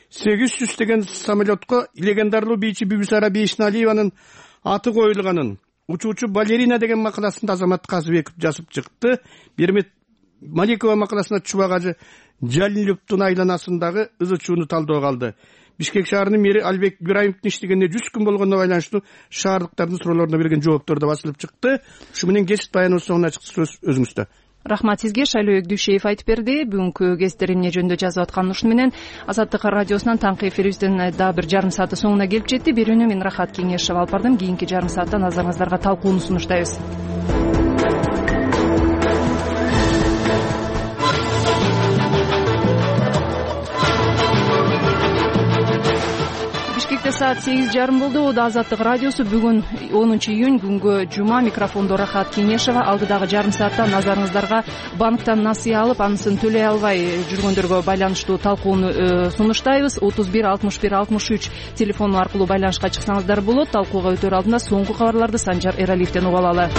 сегиз жүз деген самолетко легендарлуу бийчи Бибисара Бейшналиеванын аты коюлганын, учуучу балерина деген макаласында Азамат Казыбеков жазып чыкты. Бермет Маликова макаласында Чубагажы Жалиловдун айланасындагы ыз чууну талдоого алды. Бишкек шаарынын мэри Албек Ибраимовдун иштегенине жүз күн болгондо байланыштуу шаардыктардын суроолоруна берген жооптору да басылып чыкты. Ушу менен кесип баяныбыз соңуна чыкты. Сөз өзүңүздө. Рахмат сизге. Шайлоо Дүйшеев айтып берди. Бүгүнкү кесиптер эмне жөнүндө жазып аткан ушуну менен Азаттык радиосунан таңкы эфирибиздин да бир жарым сааты соңуна келип жетти. Берүүнү мен Рахат Кеңешова алып бардым. Кийинки жарым саатта назарыңыздарга талкууну сунуштайбыз. Саат сегиз жарым болду. Да Азаттык радиосу бүгүн онунчу июнь күнгө жума. Микрофондо Рахат Кеңешова. Алдыдагы жарым саатта назарыңыздарга банктан насыя алып, анысын төлөй албай жүргөндөргө байланыштуу талкууну сунуштайбыз. отуз бир алтымыш бир алтымыш үч телефону аркылуу байланышка чыксаңыздар болот. Талкууга өтөр алдында соңку кабарларды Санжар Эралиевден угуп алалы.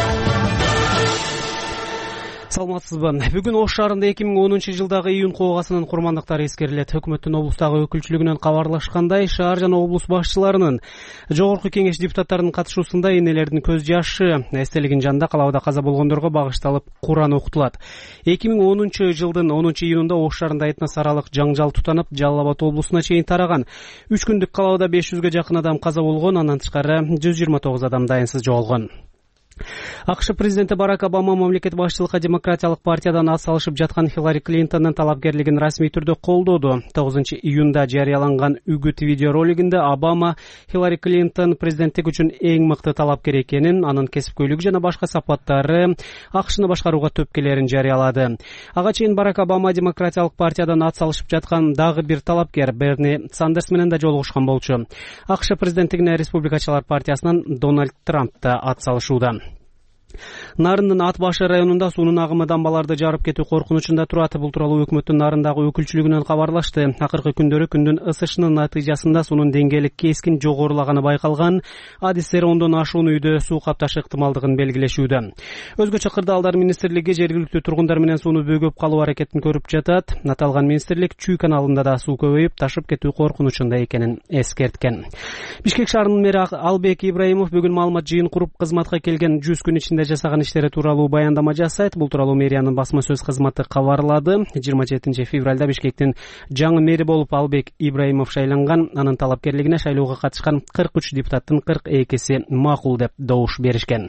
Саламатсызбы. Бүгүн Ош шаарында эки миң онунчу жылдагы июнь коогасынын курмандыктары эскерилет. Өкмөттүн облустагы өкүлчүлүгүнөн кабарлашкандай, шаар жана облус башчыларынын, жогорку кеңеш депутаттарынын катышуусунда энелердин көз жашы эстелигин жанында калабада каза болгондорго багышталып Куран окутулат. эки миң онунчу жылдын онунчу июнунда Ош шаарында этнос аралык жаңжал тутанып, Жалал Абад облусуна чейин тараган. үч күндүк калабада беш жүзгө жакын адам каза болгон, андан тышкары жүз жыйырма тогуз адам дайынсыз жоголгон. АКШ президенти Барак Обама мамлекет башчылыкка демократиялык партиядан ат салышып жаткан Хиллари Клинтондун талапкерлигин расмий түрдө колдоду. тогузунчу июнда жарыяланган үгүт видеоролигинде Обама Хиллари Клинтон президенттик үчүн эң мыкты талапкер экенин, анын кесипкөйлүгү жана башка сапаттары АКШны башкарууга төпкелерин жарыялады. Ага чейин Барак Обама демократиялык партиядан ат салышып жаткан дагы бир талапкер Берни Сандерс менен да жолугушкан болчу. АКШ президенттигине Республикачылар партиясынан Дональд Трамп да ат салышууда. Нарындын Ат башы районунда суунун агымы дамбаларды жарып кетүү коркунучунда турат. Бул тууралуу өкмөттүн Нарындагы өкүлчүлүгүнөн кабарлашты. Акыркы күндөрү күндүн ысышынын натыйжасында суунун деңгээли кескин жогорулаганы байкалган. Адистер ондон ашуун үйдө суу капташы ыктымалдыгын белгилешүүдө. Өзгөчө Кырдаалдар министрлиги жергиликтүү тургундар менен сууну бөгөп калуу аракетин көрүп жатат. Аталган министрлик Чүй каналында да суу көбөйүп, ташып кетүү коркунучунда экенин эскерткен. Бишкек шаарынын мэри Албек Ибраимов бүгүн маалымат жыйын куруп, кызматка келген жүз күн ичинде жасаган иштери тууралуу баяндама жасайт. Бул тууралуу мэриянын басма сөз кызматы кабарлады. жыйырма жетинчи февралда Бишкектин жаңы мэри болуп Албек Ибраимов шайланган. Анын талапкерлигине шайлоого катышкан кырк үч депутаттын кырк экиси макул деп добуш беришкен.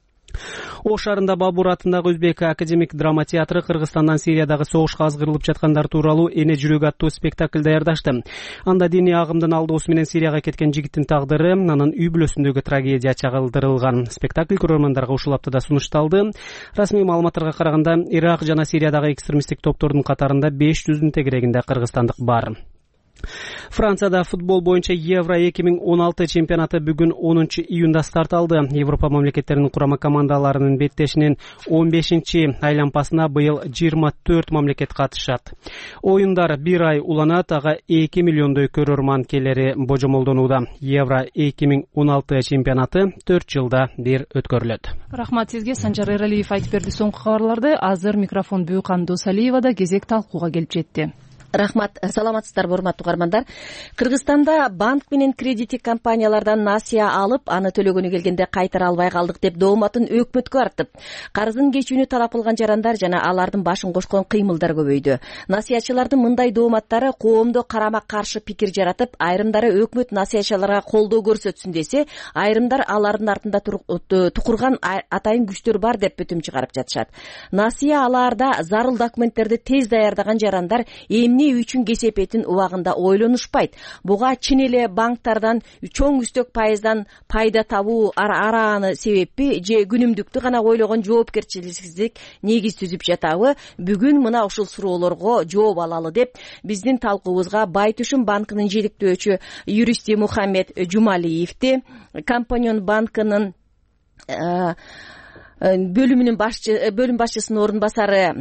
Ош шаарында Бабур атындагы Өзбек академик драма театры Кыргызстандан Сириядагы согушка азгырылып жаткандар тууралуу Эне жүрөк аттуу спектакль даярдашты. Анда диний агымдын алдоосу менен Сирияга кеткен жигиттин тагдыры, анын үй бүлөсүндөгү трагедия чагылдырылган. Спектакль көрөрмандарга ушул аптада сунушталды. Расмий маалыматтарга караганда, Ирак жана Сириядагы экстремисттик топтордун катарында беш жүздүн тегерегинде кыргызстандык бар. Францияда футбол боюнча Евро эки миң он алты чемпионаты бүгүн онунчу июнда старт алды. Европа мамлекеттеринин курама командаларынын беттешинин он бешинчи айланпасына быйыл жыйырма төрт мамлекет катышат. Оюндар бир ай уланат, ага эки миллиондой көрөрман келери божомолдонууда. Евро эки миң он алты чемпионаты төрт жылда бир өткөрүлөт. Рахмат сизге. Санжар Эралиев айтып берди соңку кабарларды. Азыр микрофон Бүйкан Досалиевада. Кезек талкууга келип жетти. Рахмат, саламатсыздар урматтуу угармандар. Кыргызстанда банк менен кредиттик компаниялардан насыя алып, аны төлөгөнү келгенде кайтара албай калдык деп дооматын өкмөткө артып, карызын кечүүнү талап кылган жарандар жана алардын башын кошкон кыймылдар көбөйдү. Насыячылардын мындай дооматтары коомдо карама каршы пикир жаратып, айрымдары өкмөт насыячыларга колдоо көрсөтсүн десе, айрымдар алардын артында тукурган атайын күчтөр бар деп бүтүм чыгарып жатышат. Насыя алаарда зарыл документтерди тез даярдаган жарандар эмне үчүн кесепетин убагында ойлонушпайт. Буга чын эле банктардан чоң үстөк пайыздан пайда табуу арааны себеппи же күнүмдүктү гана ойлогон жоопкерчиликсиздик негиз түзүп жатабы? Бүгүн мына ушул суроолорго жооп алалы деп биздин талкуубузга Байтүшүн банкынын желиктөөчү юристи Мухаммед Жумалиевди, Компаньон банкынын бөлүмүнүн башчы бөлүм башчысынын орун басары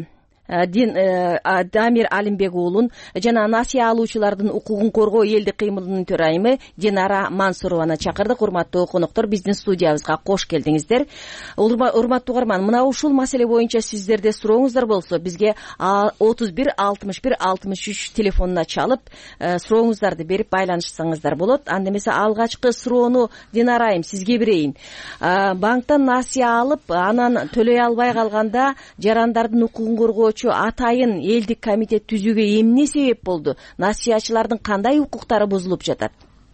Дамир Алимбек уулун жана насыя алуучулардын укугун коргоо элдик кыймылынын төрайымы Динара Мансурованы чакырдык. Урматтуу коноктор, биздин студиябызга кош келдиңиздер. Урматтуу угарман, мына ушул маселе боюнча сиздерде сурооңуздар болсо бизге отуз бир алтымыш бир алтымыш үч телефонуна чалып сурооңуздарды берип байланышсаңыздар болот. Анда эмесе алгачкы суроону Динара айым сизге берейин. Банктан насыя алып анан төлөй албай калганда жарандардын укугун коргоочу атайын элдик комитет түзүүгө эмне себеп болду? Насыячылардын кандай укуктары бузулуп жатат?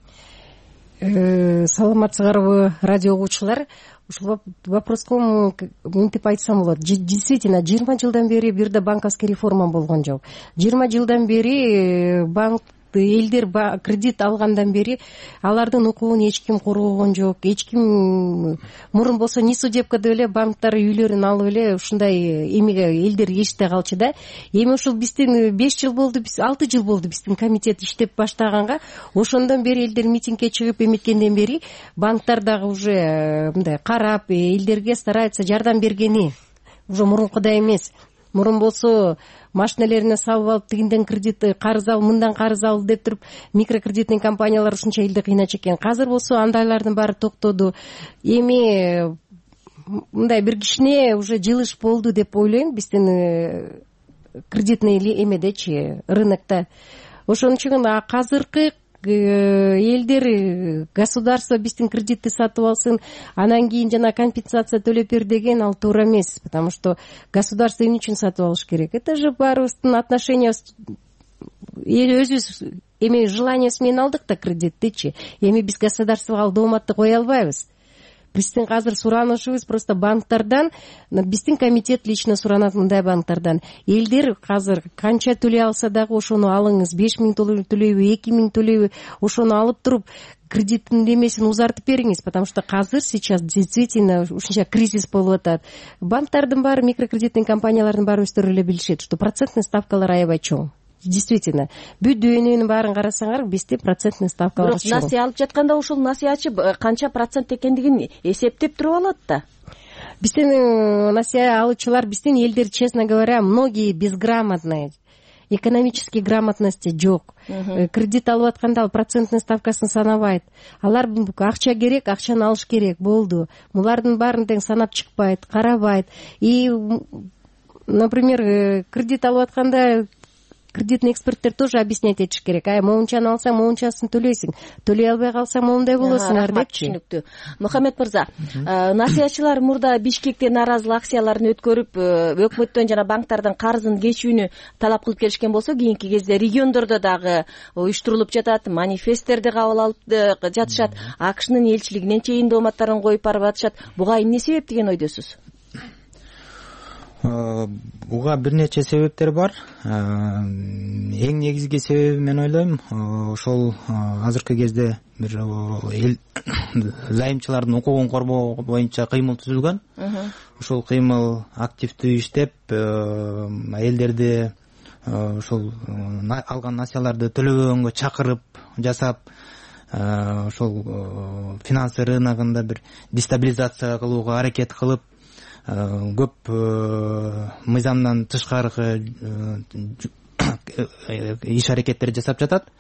Саламатсыздарбы, радио угуучулар. Ушул вопроско мынтип айтсам болот. Действительно, жыйырма жылдан бери бир да банковский реформа болгон жок. жыйырма жылдан бери банк элдер кредит алгандан бери алардын укугун эч ким коргогон жок. Эч ким мурун болсо не судебкада эле банктар үйлөрүн алып эле ушундай эмеге элдер эшите калчу да. Эми ушул биздин беш жыл болду, биз алты жыл болду биздин комитет иштеп баштаганга. Ошондон бери элдер митингге чыгып эметкенден бери банктар дагы уже мындай карап элдерге старается жардам бергени уже мурункудай эмес. Мурун болсо машиналерине салып алып тигинден кредит карыз ал, мындан карыз ал деп туруп микрокредитный компаниялар ушунча элди кыйначу экен. Азыр болсо андайлардын баары токтоду. Эми мындай бир кичине уже жылыш болду деп ойлойм биздин кредитный эмедечи, рынокто. Ошон үчүн азыркы элдер государство биздин кредитти сатып алсын, анан кийин жана компенсация төлөп бер деген ал туура эмес, потому что государство эмне үчүн сатып алыш керек? Это же баарыбыздын отношения, өзүбүз эми желаниесі менен алдык да кредиттичи. Эми биз государствого ал дооматты кое албайбыз. Биздин азыр суранышыбыз просто банктардан, биздин комитет лично суранат мындай банктардан. Элдер азыр канча төлөй алса дагы ошону алыңыз, беш миң төлөйбү, эки миң төлөйбү, ошону алып туруп кредиттин демесин узартып бериңиз, потому что азыр сейчас действительно ушунча кризис болуп атат. Банктардын баары, микрокредитный компаниялардын баары өздөрү эле билишет, что процентный ставкалар аябай чоң. Действительно, бүт дүйнөнүн баарын карасаңар, бизде процентный ставкалар чоң. Бирок насыя алып жатканда ушул насыячы канча процент экендигин эсептеп туруп алат да. Биздин насыя алуучулар, биздин элдер, честно говоря, многие безграмотные. Экономический грамотности жок. Кредит алып атканда ал процентный ставкасын санабайт. Алар акча керек, акчаны алыш керек, болду. Булардын баарын тең санап чыкпайт, карабайт. И, например, кредит алып атканда кредитный эксперттер тоже объяснять этиш керек. Ай, моунчаны алсаң, моунчасын төлөйсүң. Төлөй албай калсаң, моундай болосуңар депчи. Түшүнүктүү. Мухаммед мырза, насыячылар мурда Бишкекте нааразылык акцияларын өткөрүп, өкмөттөн жана банктардан карызын кечүүнү талап кылып келишкен болсо, кийинки кезде региондордо дагы уюштурулуп жатат, манифесттерди кабыл алып жатышат, АКШнын элчилигинен чейин дооматтарын коюп барып атышат. Буга эмне себеп деген ойдосуз? Буга бир нече себептер бар. Эң негизги себеби мен ойлойм, ошол азыркы кезде бир эл зайымчылардын укугун коргоо боюнча кыймыл түзүлгөн. Ошол кыймыл активдүү иштеп, элдерди ошол алган насыяларды төлөбөгөнгө чакырып, жасап, ошол финансы рыногунда бир дестабилизация кылууга аракет кылып, көп мыйзамдан тышкаркы иш аракеттер жасап жатат.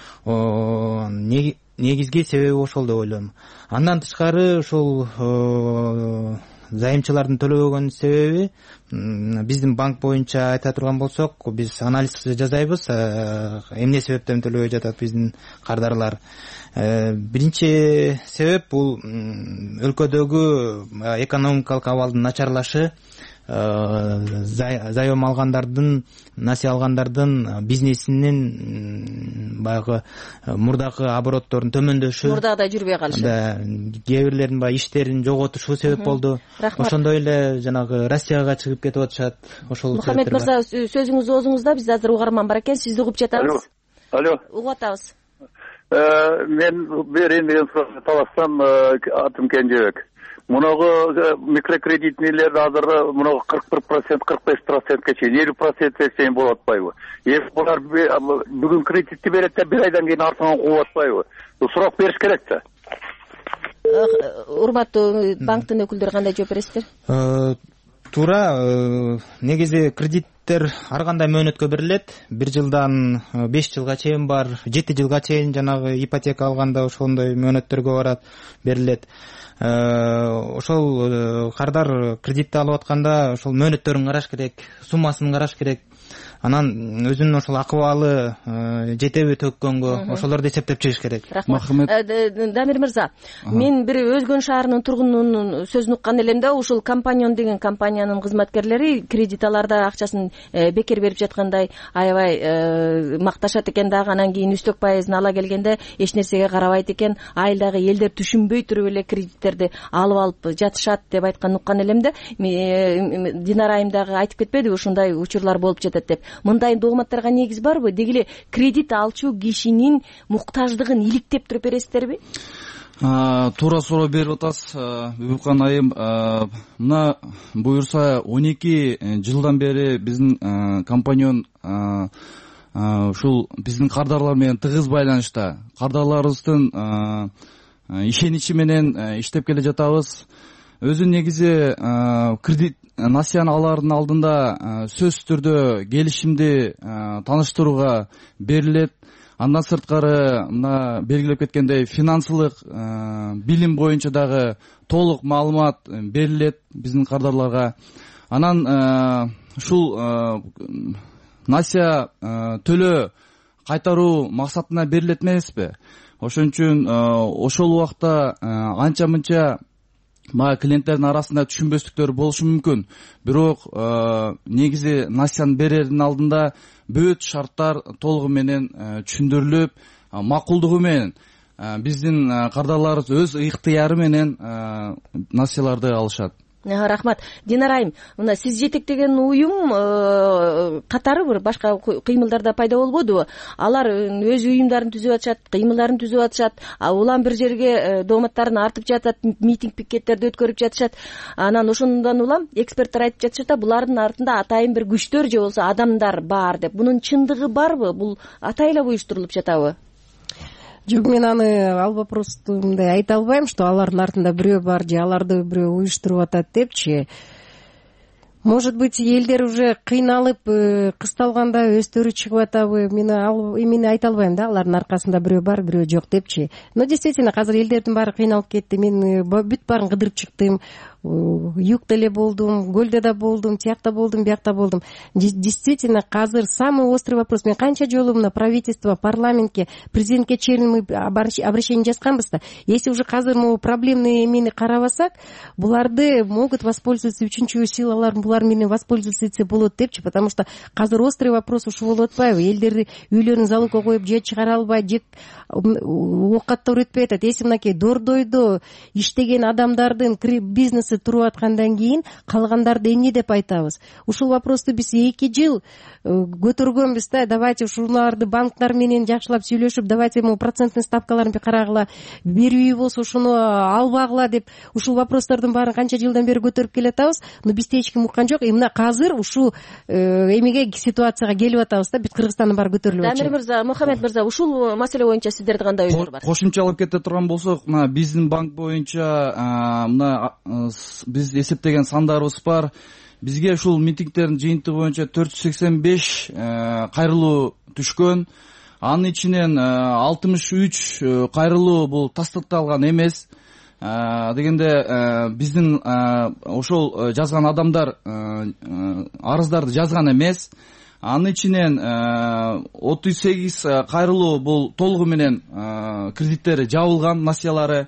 Негизги себеби ошол деп ойлойм. Андан тышкары ошол зайымчылардын төлөбөгөн себеби биздин банк боюнча айта турган болсок, биз анализ жасайбыз, эмне себептен төлөбөй жатат биздин кардарлар. Биринчи себеп бул өлкөдөгү экономикалык абалдын начарлашы, зайом алгандардын, насыя алгандардын бизнесинин баягы мурдакы обороттордун төмөндөшү, мурдагыдай жүрбөй калышы, кээ бирлердин баягы иштерин жоготушу себеп болду. Ошондой эле жанагы Россияга чыгып кетип атышат. Ошол Мухаммед мырза, сөзүңүз оозуңузда, биз азыр угарман бар экен, сизди угуп жатабыз. Алло. Угуп атабыз. Мен берейин деген суракка талашсам, атым Кенжебек. Мунагы микрокредитнийлер азыр мунагы кырк бир процент, кырк беш процентке чейин, элүү процентке чейин болуп атпайбы? Эми булар бүгүн кредитти берет да бир айдан кийин артынан кууп атпайбы? Сурак бериш керек да. Урматтуу банктын өкүлдөрү кандай жооп бересиздер? туура. Негизи кредиттер ар кандай мөөнөткө берилет. Бир жылдан беш жылга чейин бар, жети жылга чейин жанагы ипотека алганда ошондой мөөнөттөргө барат, берилет. Ошол кардар кредитти алып атканда ошол мөөнөттөрүн караш керек, суммасын караш керек. Анан өзүнүн ошол акыбалы жетеби төккөнгө ошолорду эсептеп чыгыш керек. Рахмат. Дамир мырза, мен бир Өзгөн шаарынын тургунунун сөзүн уккан элем да, ушул Компаньон деген компаниянын кызматкерлери кредит аларда акчасын бекер берип жаткандай аябай макташат экен дагы. Анан кийин үстөк пайызын ала келгенде эч нерсеге карабайт экен. Айылдагы элдер түшүнбөй туруп эле кредиттерди алып алып жатышат деп айткан уккан элем да. Динара айым дагы айтып кетпедиби, ушундай учурлар болуп жатат деп. Мындай дооматтарга негиз барбы? Деги эле кредит алчу кишинин муктаждыгын иликтеп туруп бересиздерби? Туура суроо берип атасыз, Бүбүкан айым. Мына буюрса он эки жылдан бери биздин Компаньон ушул биздин кардарлар менен тыгыз байланышта. Кардарларыбыздын ишеничи менен иштеп келе жатабыз. Өзү негизи кредит насыяны алардын алдында сөзсүз түрдө келишимди тааныштырууга берилет. Андан сырткары мына белгилеп кеткендей финансылык билим боюнча дагы толук маалымат берилет биздин кардарларга. Анан ушул насыя төлөө кайтаруу максатына берилет эмеспи? Ошон үчүн ошол убакта анча-мынча мага клиенттердин арасында түшүнбөстүктөр болушу мүмкүн. Бирок негизи насыяны берердин алдында бүт шарттар толугу менен түшүндүрүлүп, макулдугу менен биздин кардарларыбыз өз ыктыяры менен насыяларды алышат. Рахмат. Динара айым, мына сиз жетектеген уюм катары бир башка кыймылдарда пайда болбодубу? Алар өз уюмдарын түзүп атышат, кыймылдарын түзүп атышат, улам бир жерге дооматтарын артып жатат, митинг пикеттерди өткөрүп жатышат. Анан ошондон улам эксперттер айтып жатышат да, булардын артында атайын бир күчтөр же болсо адамдар бар деп. Бунун чындыгы барбы? Бул атайла уюштурулуп жатабы? Жок, мен аны ал вопросту мындай айта албайм, что алардын артында бирөө бар же аларды бирөө уюштуруп атат депчи. Может быть, элдер уже кыйналып, кысталганда өздөрү чыгып атабы? Мен ал эмени айта албайм да, алардын аркасында бирөө бар, бирөө жок депчи. Но действительно, азыр элдердин баары кыйналып кетти. Мен бүт баарын кыдырып чыктым. Югда эле болдум, көлдө да болдум, тиякта болдум, биякта болдум. Действительно, азыр самый острый вопрос. Мен канча жолу мына правительство, парламентке, президентке чейин мы обращение жазганбыз да. Если уже азыр могу проблемный эмени карабасак, буларды могут воспользоваться үчүнчү силалар, булар менен воспользоваться болот депчи, потому что азыр острый вопрос ушу болуп атпайбы? Элдерди үйлөрүн залогко коюп же чыгара албай, же оокаттап өтпөй атат. Если мынакей дордойдо иштеген адамдардын бизнес туруп аткандан кийин калгандарды эмне деп айтабыз? Ушул вопросту биз эки жыл көтөргөнбүз да. Давайте ушуларды банктар менен жакшылап сүйлөшүп, давайте могу процентный ставкаларын карагыла, берүүбү болсо ушуну албагыла деп ушул вопростордун баарын канча жылдан бери көтөрүп келатабыз. Но бизде эч ким уккан жок. И мына азыр ушул эмеге ситуацияга келип атабыз да, бүт Кыргызстандын баары көтөрүлүп атат. Дамир мырза, Мухаммед мырза, ушул маселе боюнча сиздердин кандай оюңар бар? Кошумчалап кете турган болсок, мына биздин банк боюнча мына биз эсептеген сандарыбыз бар. Бизге ушул митингтердин жыйынтыгы боюнча төрт жүз сексен беш кайрылуу түшкөн. Анын ичинен алтымыш үч кайрылуу бул тастыкталган эмес. Дегенде биздин ошол жазган адамдар арыздарды жазган эмес. Анын ичинен отуз сегиз кайрылуу бул толугу менен кредиттери жабылган, насыялары.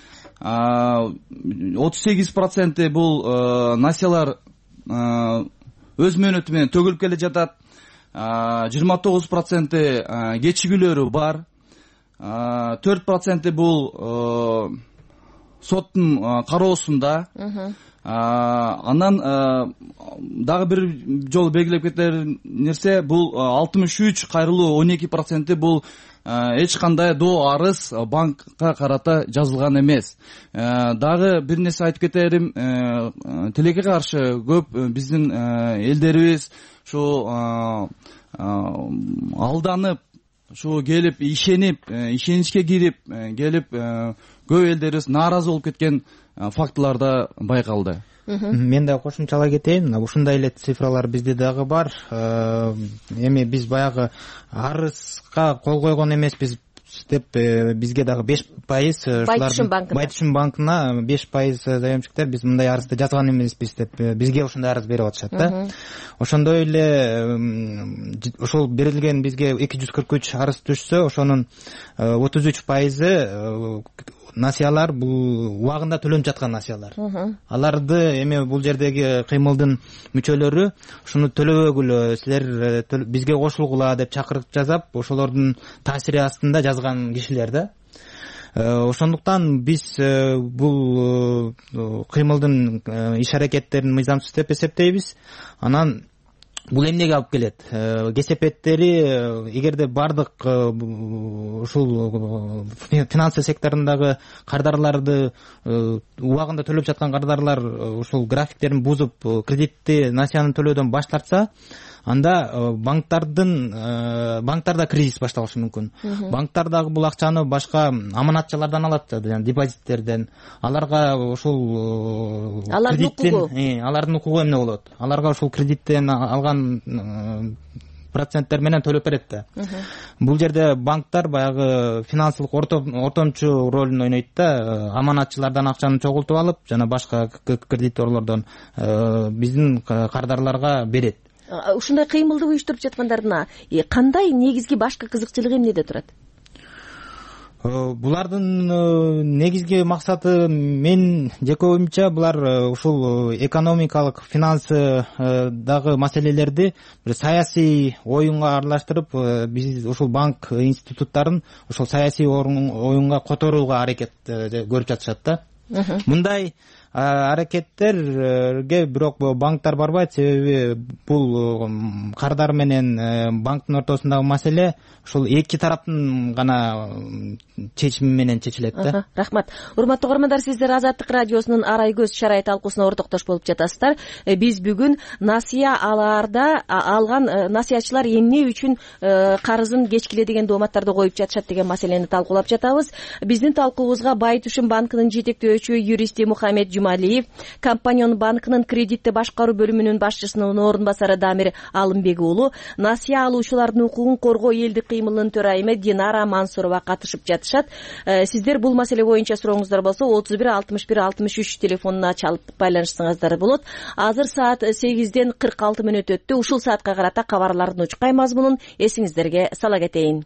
отуз сегиз проценти бул насыялар өз мөөнөтү менен төгүлүп келе жатат. жыйырма тогуз проценти кечигүүлөрү бар. төрт проценти бул соттун кароосунда. Анан дагы бир жолу белгилеп кетер нерсе, бул алтымыш үч кайрылуу он эки проценти бул эч кандай доо арыз банкка карата жазылган эмес. Дагы бир нерсе айтып кетерим, тилекке каршы көп биздин элдерибиз ушу алданып, ушу келип ишенип, ишеничке кирип келип көп элдерибиз нааразы болуп кеткен фактылар да байкалды. мен дагы кошумчалай кетейин, ушундай эле цифралар бизде дагы бар. Эми биз баягы арызга кол койгон эмеспиз деп бизге дагы беш пайыз Байтушун банкына беш пайыз заемщиктер биз мындай арызды жазган эмеспиз деп бизге ушундай арыз берип атышат да. Ошондой эле ошол берилген бизге эки жүз кырк үч арыз түшсө, ошонун отуз үч пайызы насыялар, бул убагында төлөнүп жаткан насыялар. Аларды эми бул жердеги кыймылдын мүчөлөрү ушуну төлөбөгүлө, силер бизге кошулгула деп чакырык жасап, ошолордун таасири астында жазган кишилер да. Ошондуктан биз бул кыймылдын иш аракеттерин мыйзамсыз деп эсептейбиз. Анан бул эмнеге алып келет? Кесепеттери, эгерде бардык ушул финансы секторундагы кардарларды убагында төлөп жаткан кардарлар ушул графиктерин бузуп, кредитти, насыяны төлөөдөн баш тартса, анда банктардын банктарда кризис башталышы мүмкүн. Банктар дагы бул акчаны башка аманатчылардан алат, жана депозиттерден. Аларга ушул кредиттен, алардын укугу эмне болот? Аларга ушул кредиттен алган проценттер менен төлөп берет да. Бул жерде банктар баягы финансылык ортомчу ролун ойнойт да. Аманатчылардан акчаны чогултуп алып, жана башка кредиторлордон биздин кардарларга берет. Ушундай кыймылды уюштуруп жаткандардын кандай негизги башкы кызыкчылыгы эмнеде турат? Булардын негизги максаты, мен жеке оюмча, булар ушул экономикалык, финансыдагы маселелерди бир саясий оюнга аралаштырып, биз ушул банк институттарын ушул саясий оюнга которууга аракет көрүп жатышат да. Мындай аракеттерге бирок банктар барбайт, себеби бул кардар менен банктын ортосундагы маселе ушул эки тараптын гана чечими менен чечилет да. Рахмат. Урматтуу көрөрмандар, сиздер Азаттык радиосунун Арай көз чарай талкуусуна ортоктош болуп жатасыздар. Биз бүгүн насыя алаарда алган насыячылар эмне үчүн карызын кечкиле деген дооматтарды коюп жатышат деген маселени талкуулап жатабыз. Биздин талкуубузга Байтушун банкынын жетектөөчү юристи Мухаммед Жумалиев, Компаньон банкынын кредитти башкаруу бөлүмүнүн башчысынын орун басары Дамир Алымбек уулу, насыя алуучулардын укугун коргоо элдик кыймылынын төрайымы Динара Мансурова катышып жатышат. Сиздер бул маселе боюнча сурооңуздар болсо отуз бир алтымыш бир алтымыш үч телефонуна чалып байланышсаңыздар болот. Азыр саат сегизден кырк алты мүнөт өттү. Ушул саатка карата кабарлардын учкай мазмунун эсиңиздерге сала кетейин.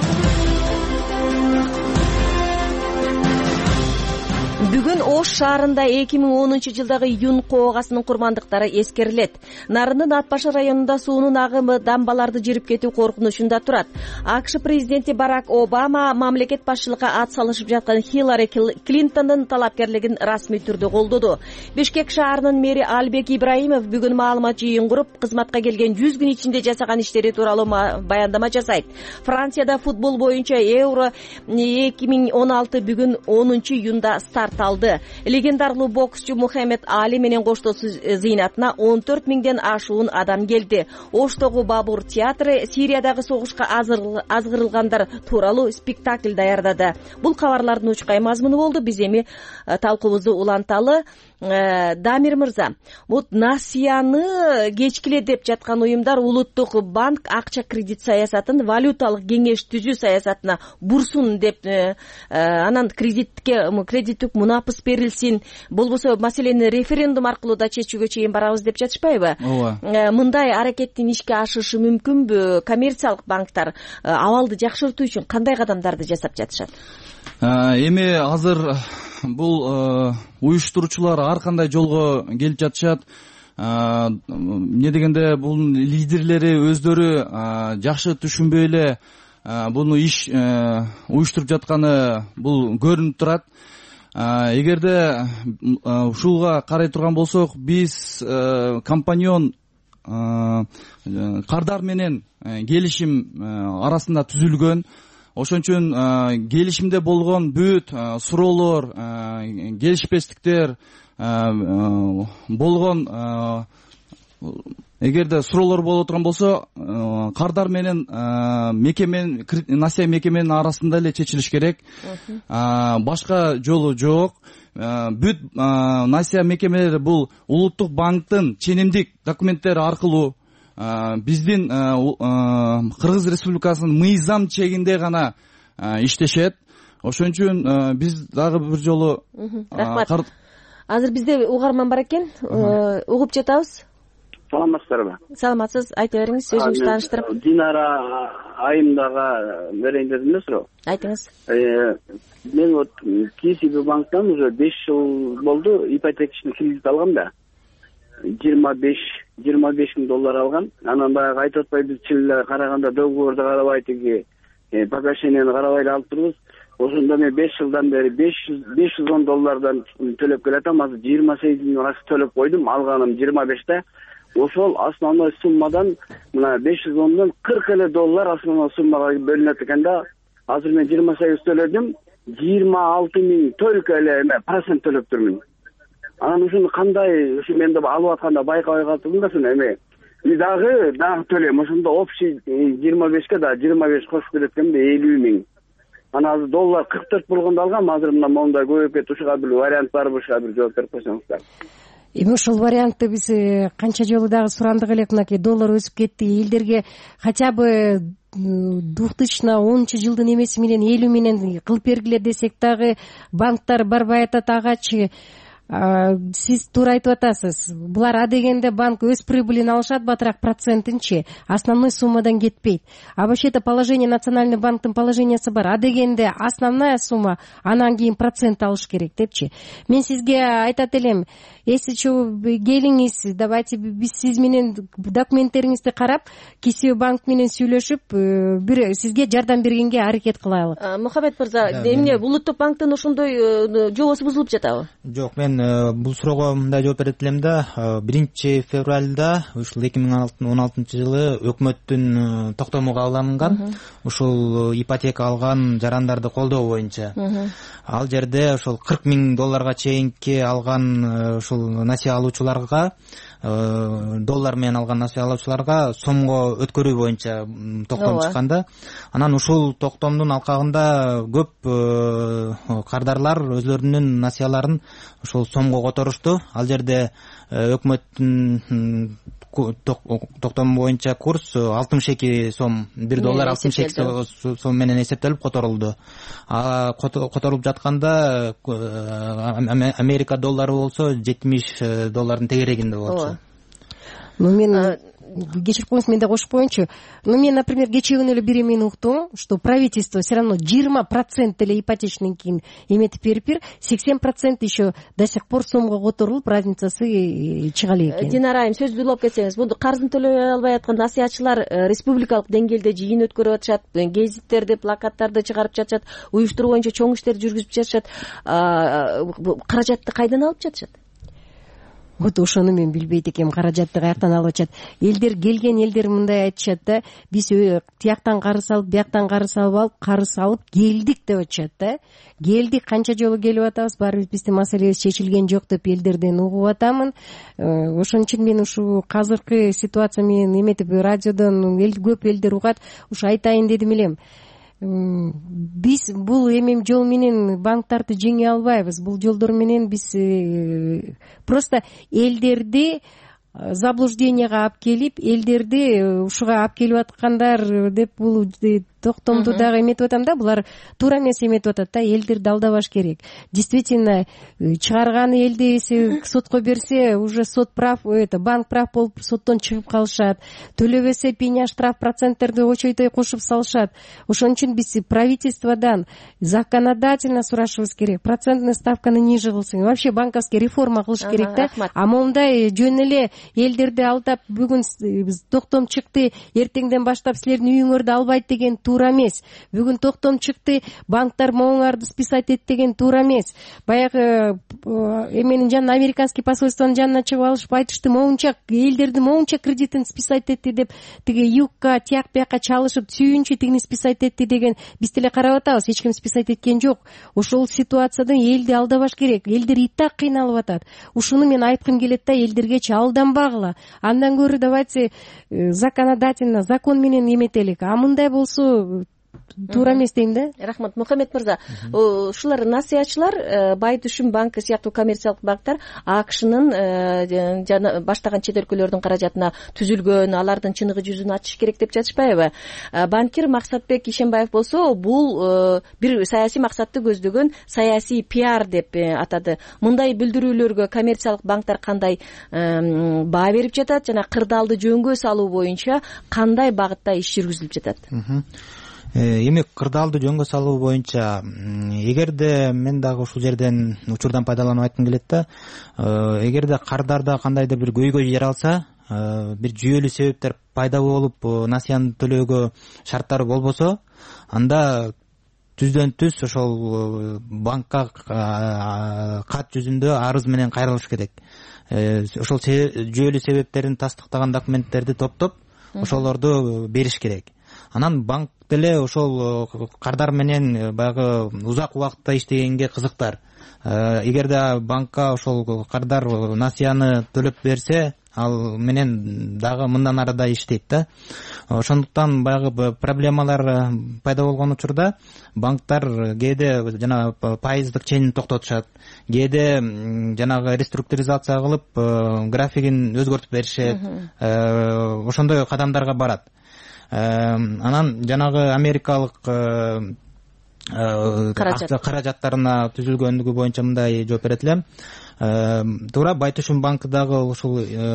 Бүгүн Ош шаарында эки миң онунчу жылдагы июнь коогасынын курмандыктары эскерилет. Нарындын Атбашар районунда суунун агымы дамбаларды жирип кетүү коркунучунда турат. АКШ президенти Барак Обама мамлекет башчылыкка ат салышып жаткан Хиллари Клинтондун талапкерлигин расмий түрдө колдоду. Бишкек шаарынын мэри Албек Ибраимов бүгүн маалымат жыйын куруп, кызматка келген жүз күн ичинде жасаган иштери тууралуу баяндама жасайт. Францияда футбол боюнча Евро эки миң он алты бүгүн онунчу июнда старт алды. Легендарлуу боксчу Мухаммед Али менен коштоосу зыйнатына он төрт миңден ашуун адам келди. Оштогу Бабур театры Сириядагы согушка азгырылгандар тууралуу спектакль даярдады. Бул кабарлардын учкай мазмуну болду. Биз эми талкуубузду уланталы. Дамир мырза, бул насыяны кечкиле деп жаткан уюмдар улуттук банк акча кредит саясатын валюталык кеңеш түзүү саясатына бурсун деп, анан кредитке кредиттик мунапыс берилсин, болбосо маселени референдум аркылуу да чечүүгө чейин барабыз деп жатышпайбы? Ооба. Мындай аракеттин ишке ашышы мүмкүнбү? Коммерциялык банктар абалды жакшыртуу үчүн кандай кадамдарды жасап жатышат? Эми азыр бул уюштуруучулар ар кандай жолго келип жатышат. Эмне дегенде бул лидерлери өздөрү жакшы түшүнбөй эле буну иш уюштуруп жатканы бул көрүнүп турат. Эгерде ушуга карай турган болсок, биз Компаньон кардар менен келишим арасында түзүлгөн. Ошон үчүн келишимде болгон бүт суроолор, келишпестиктер болгон, эгерде суроолор боло турган болсо, кардар менен мекеменин, насыя мекеменин арасында эле чечилиш керек. Башка жолу жок. бүт насыя мекемелери бул улуттук банктын ченемдик документтери аркылуу биздин Кыргыз Республикасынын мыйзам чегинде гана иштешет. Ошон үчүн биз дагы бир жолу рахмат. Азыр бизде угарман бар экен, угуп жатабыз. Саламатсыздарбы? Саламатсыз, айта бериңиз, өзүңүздү тааныштырып. Динара айымдага берейин дедим эле суроо. Айтыңыз. Мен вот КСБ банктан уже беш жыл болду ипотечный кредит алгам да. жыйырма беш жыйырма беш миң доллар алгам. Анан баягы айтып атпайбыз, чын караганда договорду карабай тиги погашенияны карабай эле алып турбуз. Ошондо мен беш жылдан бери беш жүз он доллардан төлөп келатам. Азыр жыйырма сегиз миң акча төлөп койдум, алганым жыйырма беште. Ошол основной суммадан мына беш жүз ондон кырк эле доллар основной суммага бөлүнөт экен да. Азыр мен жыйырма сегиз төлөдүм, жыйырма алты миң только эле эме процент төлөп турмун. Анан ушуну кандай, ушу мен да алып атканда байкабай калдым да, шуну эме дагы дагы төлөйм. Ошондо общий жыйырма бешке да жыйырма беш кошуп берет экенде элүү миң. Анан азыр доллар кырк төрт болгондо алгам, азыр мына мондай көбөйүп кетти. Ушуга бир вариант барбы, ушуга бир жооп берип койсоңуздар. Эми ушул вариантты биз канча жолу дагы сурандык элек, мынакей доллар өсүп кетти, элдерге хотя бы две тысячи онунчу жылдын эмеси менен элүү менен кылып бергиле десек дагы банктар барбай атат. Агачы сиз туура айтып атасыз, булар адегенде банк өз прибылин алышат, батыраак процентинчи основной суммадан кетпейт. А вообще-то положение Национальный банктын положениясы бар, адегенде основная сумма, анан кийин процент алыш керек депчи. Мен сизге айтат элем, если чо келиңиз, давайте биз сиз менен документтериңизди карап, КСБ банк менен сүйлөшүп, бир сизге жардам бергенге аракет кылайлык. Мухаммед мырза, эмне улуттук банктын ошондой жобосу бузулуп жатабы? Жок, мен бул суроого мындай жооп берет элем да. Биринчи февралда ушул эки миң он алтынчы жылы өкмөттүн токтому кабыл алынган. Ушул ипотека алган жарандарды колдоо боюнча. Ал жерде ошол кырк миң долларга чейинки алган ушул насыя алуучуларга, доллар менен алган насыя алуучуларга сомго өткөрүү боюнча токтом чыкканда, анан ушул токтомдун алкагында көп кардарлар өзлөрүнүн насыяларын ушул сомго которушту. Ал жерде өкмөттүн токтому боюнча курс алтымыш эки сом, бир доллар алтымыш эки сом менен эсептелип которулду. А которулуп жатканда Америка доллары болсо жетимиш доллардын тегерегинде болчу. Ну мен кечирип коюңуз, мен да кошуп коеюнчу. Ну мен, например, кечээ күнү эле бир эмени уктум, что правительство все равно жыйырма процент эле ипотечный кийин эметип берип бир, сексен процент еще до сих пор сомго которулуп, разницасы чыга элек экен. Динара айым, сөздү улап кетсеңиз, бул карызын төлөй албай аткан насыятчылар республикалык деңгээлде жыйын өткөрүп атышат, гезиттерди, плакаттарды чыгарып жатышат, уюштуруу боюнча чоң иштерди жүргүзүп жатышат. Каражатты кайдан алып жатышат? Вот ошону мен билбейт экенмин, каражатты каяктан алып атышат. Элдер келген элдер мындай айтышат да, биз тияктан карыз алып, бияктан карыз алып, карыз алып келдик деп атышат да. Келдик, канча жолу келип атабыз, баары биздин маселебиз чечилген жок деп элдерден угуп атамын. Ошон үчүн мен ушу азыркы ситуация менен эметип радиодон эл көп элдер угат, ушу айтайын дедим элем. Биз бул эми жол менен банктарды жеңе албайбыз. Бул жолдор менен биз просто элдерди заблужденияга алып келип, элдерди ушуга алып келип аткандар деп бул токтомду дагы эметип атам да. Булар туура эмес эметип атат да, элдерди алдабаш керек. Действительно, чыгарган элди эси сотко берсе, уже сот прав, это банк прав болуп соттон чыгып калышат. Төлөбөсө пеня штраф проценттерди очойтой кошуп салышат. Ошон үчүн биз правительстводан законодательно сурашыбыз керек. Процентный ставканы ниже кылсын. Вообще банковский реформа кылыш керек да. А мондай жөн эле элдерди алдап, бүгүн токтом чыкты, эртеңден баштап силердин үйүңөрдү албайт деген туура эмес. Бүгүн токтом чыкты, банктар моңуңарды списать эт деген туура эмес. Баягы эменин жанына, американский посольствонун жанына чыгып алышып айтышты, моңунча элдерди моңунча кредитин списать этти деп, тиги югка, тияк бияка чалышып, сүйүнчү тигини списать этти деген биз деле карап атабыз, эч ким списать эткен жок. Ошол ситуацияда элди алдабаш керек. Элдер и так кыйналып атат. Ушуну мен айткым келет да, элдергечи алданбагыла. Андан көрө давайте законодательно, закон менен эметелик. А мындай болсо туура эмес дейм да. Рахмат. Мухаммед мырза, ушулар насыятчылар, Байтүшүн банкы сыяктуу коммерциялык банктар АКШнын жана баштаган чет өлкөлөрдүн каражатына түзүлгөн, алардын чыныгы жүзүн ачыш керек деп жатышпайбы? Банкир Максатбек Ишенбаев болсо, бул бир саясий максатты көздөгөн саясий пиар деп атады. Мындай билдирүүлөргө коммерциялык банктар кандай баа берип жатат жана кырдаалды жөнгө салуу боюнча кандай багытта иш жүргүзүлүп жатат? Эми кырдаалды жөнгө салуу боюнча эгерде мен дагы ушул жерден учурдан пайдаланып айткым келет да, эгерде кардарда кандайдыр бир көйгөй жаралса, бир жүйөлүү себептер пайда болуп насыяны төлөөгө шарттары болбосо, анда түздөн түз ошол банкка кат жүзүндө арыз менен кайрылыш керек. Ошол жүйөлүү себептерин тастыктаган документтерди топтоп, ошолорду бериш керек. Анан банк деле ошол кардар менен баягы узак убакытта иштегенге кызыктар. Эгерде банкка ошол кардар насыяны төлөп берсе, ал менен дагы мындан ары да иштейт да. Ошондуктан баягы проблемалар пайда болгон учурда банктар кээде жана пайыздык ченин токтотушат, кээде жанагы реструктуризация кылып графигин өзгөртүп беришет. Ошондой кадамдарга барат. Анан жанагы америкалык каражаттарына түзүлгөндүгү боюнча мындай жооп берет элем. Туура, Байтүшүн банкы дагы ушул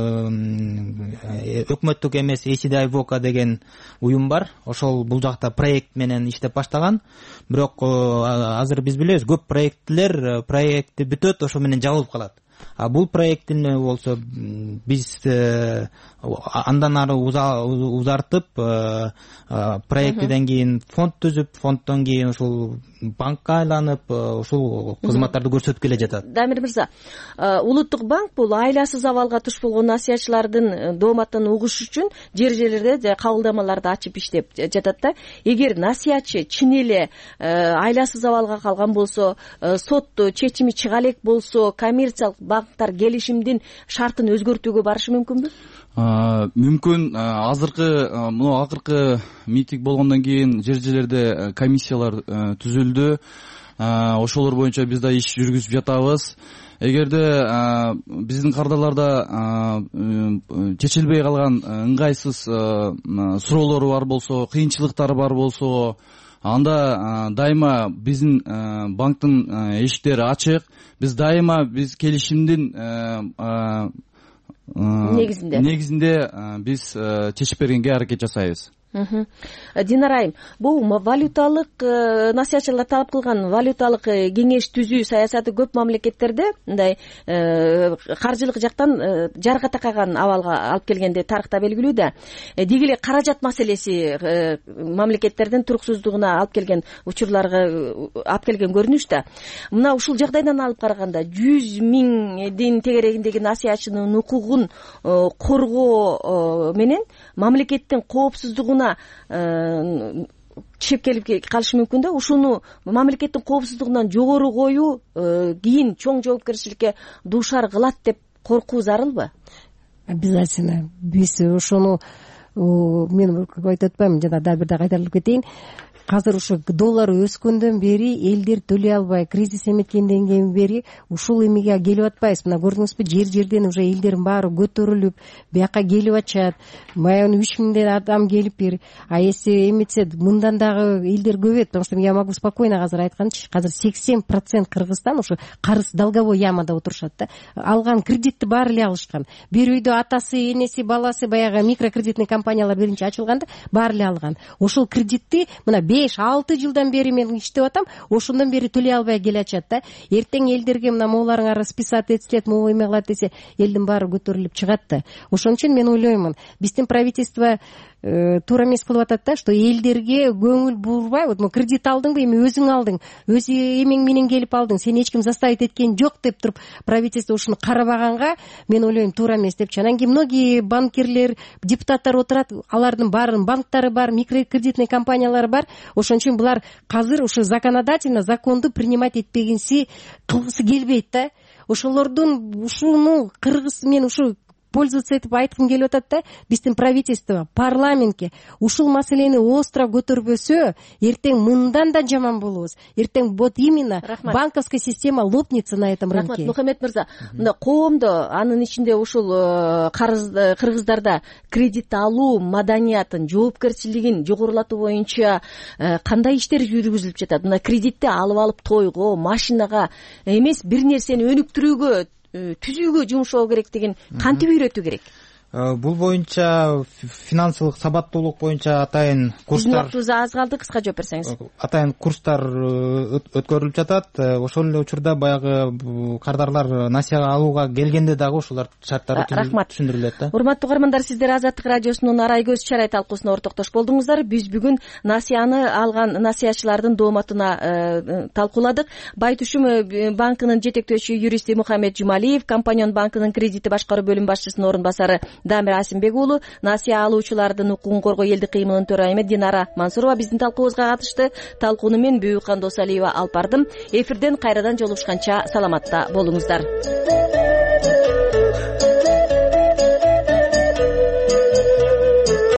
өкмөттүк эмес эй си ди ай вока деген уюм бар. Ошол бул жакта проект менен иштеп баштаган. Бирок азыр биз билебиз, көп проекттер проекти бүтөт, ошо менен жабылып калат. А бул проекттин болсо биз андан ары узартып, проекттен кийин фонд түзүп, фонддон кийин ушул банкка айланып, ушул кызматтарды көрсөтүп келе жатат. Дамир мырза, Улуттук банк бул айласыз абалга туш болгон насыятчылардын дооматын угуш үчүн жер жерлерде кабылдамаларды ачып иштеп жатат да. Эгер насыятчы чын эле айласыз абалга калган болсо, сот чечими чыга элек болсо, коммерциялык банктар келишимдин шартын өзгөртүүгө барышы мүмкүнбү? Мүмкүн. Азыркы мына акыркы митинг болгондон кийин жер жерлерде комиссиялар түзүлдү. Ошолор боюнча биз да иш жүргүзүп жатабыз. Эгерде биздин кардарларда чечилбей калган ыңгайсыз суроолору бар болсо, кыйынчылыктары бар болсо, анда дайыма биздин банктын эшиктери ачык. Биз дайыма биз келишимдин негизинде негизинде биз чечип бергенге аракет жасайбыз. Динар айым, бул валюталык насыятчылар талап кылган валюталык кеңеш түзүү саясаты көп мамлекеттерде мындай каржылык жактан жарга такаган абалга алып келгенде тарыхта белгилүү да. Деги эле каражат маселеси мамлекеттердин туруксуздугуна алып келген учурларга алып келген көрүнүш да. Мына ушул жагдайдан алып караганда жүз миңдин тегерегиндеги насыятчынын укугун коргоо менен мамлекеттин коопсуздугуна чеп келип калышы мүмкүн да. Ушуну мамлекеттин коопсуздугунан жогору коюу кийин чоң жоопкерчиликке дуушар кылат деп коркуу зарылбы? Обязательно. Биз ошону мен айтып атпаймынбы, жана дагы бир да кайтарылып кетейин. Азыр ушу доллар өскөндөн бери элдер төлөй албай, кризис эметкенден бери ушул эмеге келип атпайбыз. Мына көрдүңүзбү, жер жерден уже элдердин баары көтөрүлүп, бияка келип атышат. Баягы үч миңден адам келип бир, а если эметсе мындан дагы элдер көбөйөт. Потому что я могу спокойно азыр айтканчы, азыр сексен процент Кыргызстан ушу карыз долговой ямада отурушат да. Алган кредитти баары эле алышкан. Бир үйдө атасы, энеси, баласы баягы микрокредитный компаниялар биринчи ачылганда баары эле алган. Ошол кредитти мына беш алты жылдан бери мен иштеп атам, ошондон бери төлөй албай келатышат да. Эртең элдерге мына моуларыңар списать этилет, могу эме кылат десе, элдин баары көтөрүлүп чыгат да. Ошон үчүн мен ойлоймун, биздин правительство туура эмес кылып атат да, что элдерге көңүл бурбай, вот кредит алдыңбы, эми өзүң алдың, өз эмең менен келип алдың, сени эч ким заставить эткен жок деп туруп правительство ушуну карабаганга мен ойлойм туура эмес депчи. Анан кийин многие банкирлер, депутаттар отурат, алардын баарынын банктары бар, микрокредитный компаниялары бар. Ошон үчүн булар азыр ушу законодательно законду принимать этпегенси кылгысы келбейт да. Ошолордун ушуну Кыргыз мен ушу пользоваться этим айткым келип атат да, биздин правительство, парламентке ушул маселени остро көтөрбөсө, эртең мындан да жаман болобуз. Эртең вот именно банковская система лопнется на этом рынке. Рахмат, Мухаммед мырза. Мына коомдо, анын ичинде ушул кыргыздарда кредит алуу маданиятын, жоопкерчилигин жогорулатуу боюнча кандай иштер жүргүзүлүп жатат? Мына кредитти алып алып тойго, машинага эмес, бир нерсени өнүктүрүүгө, түзүүгө жумшоо керектигин кантип үйрөтүү керек? Бул боюнча финансылык сабаттуулук боюнча атайын курстар, биздин аз калды, кыска жооп берсеңиз. Атайын курстар өткөрүлүп жатат. Ошол эле учурда баягы кардарлар насияга алууга келгенде дагы ушулар шарттары түшүндүрүлөт да. Урматтуу угармандар, сиздер Азаттык радиосунун Арай көз чарай талкуусуна ортоктош болдуңуздар. Биз бүгүн насияны алган насыячылардын дооматына талкууладык. Байтүшүм банкынын жетектөөчү юристи Мухаммед Жумалиев, Компаньон банкынын кредити башкаруу бөлүм башчысынын орун басары Дамир Асимбек уулу, насыя алуучулардын укугун коргоо элдик кыймылынын төрайымы Динара Мансурова биздин талкуубузга катышты. Талкууну мен Бүйүкхан Досалиева алып бардым. Эфирден кайрадан жолугушканча саламатта болуңуздар.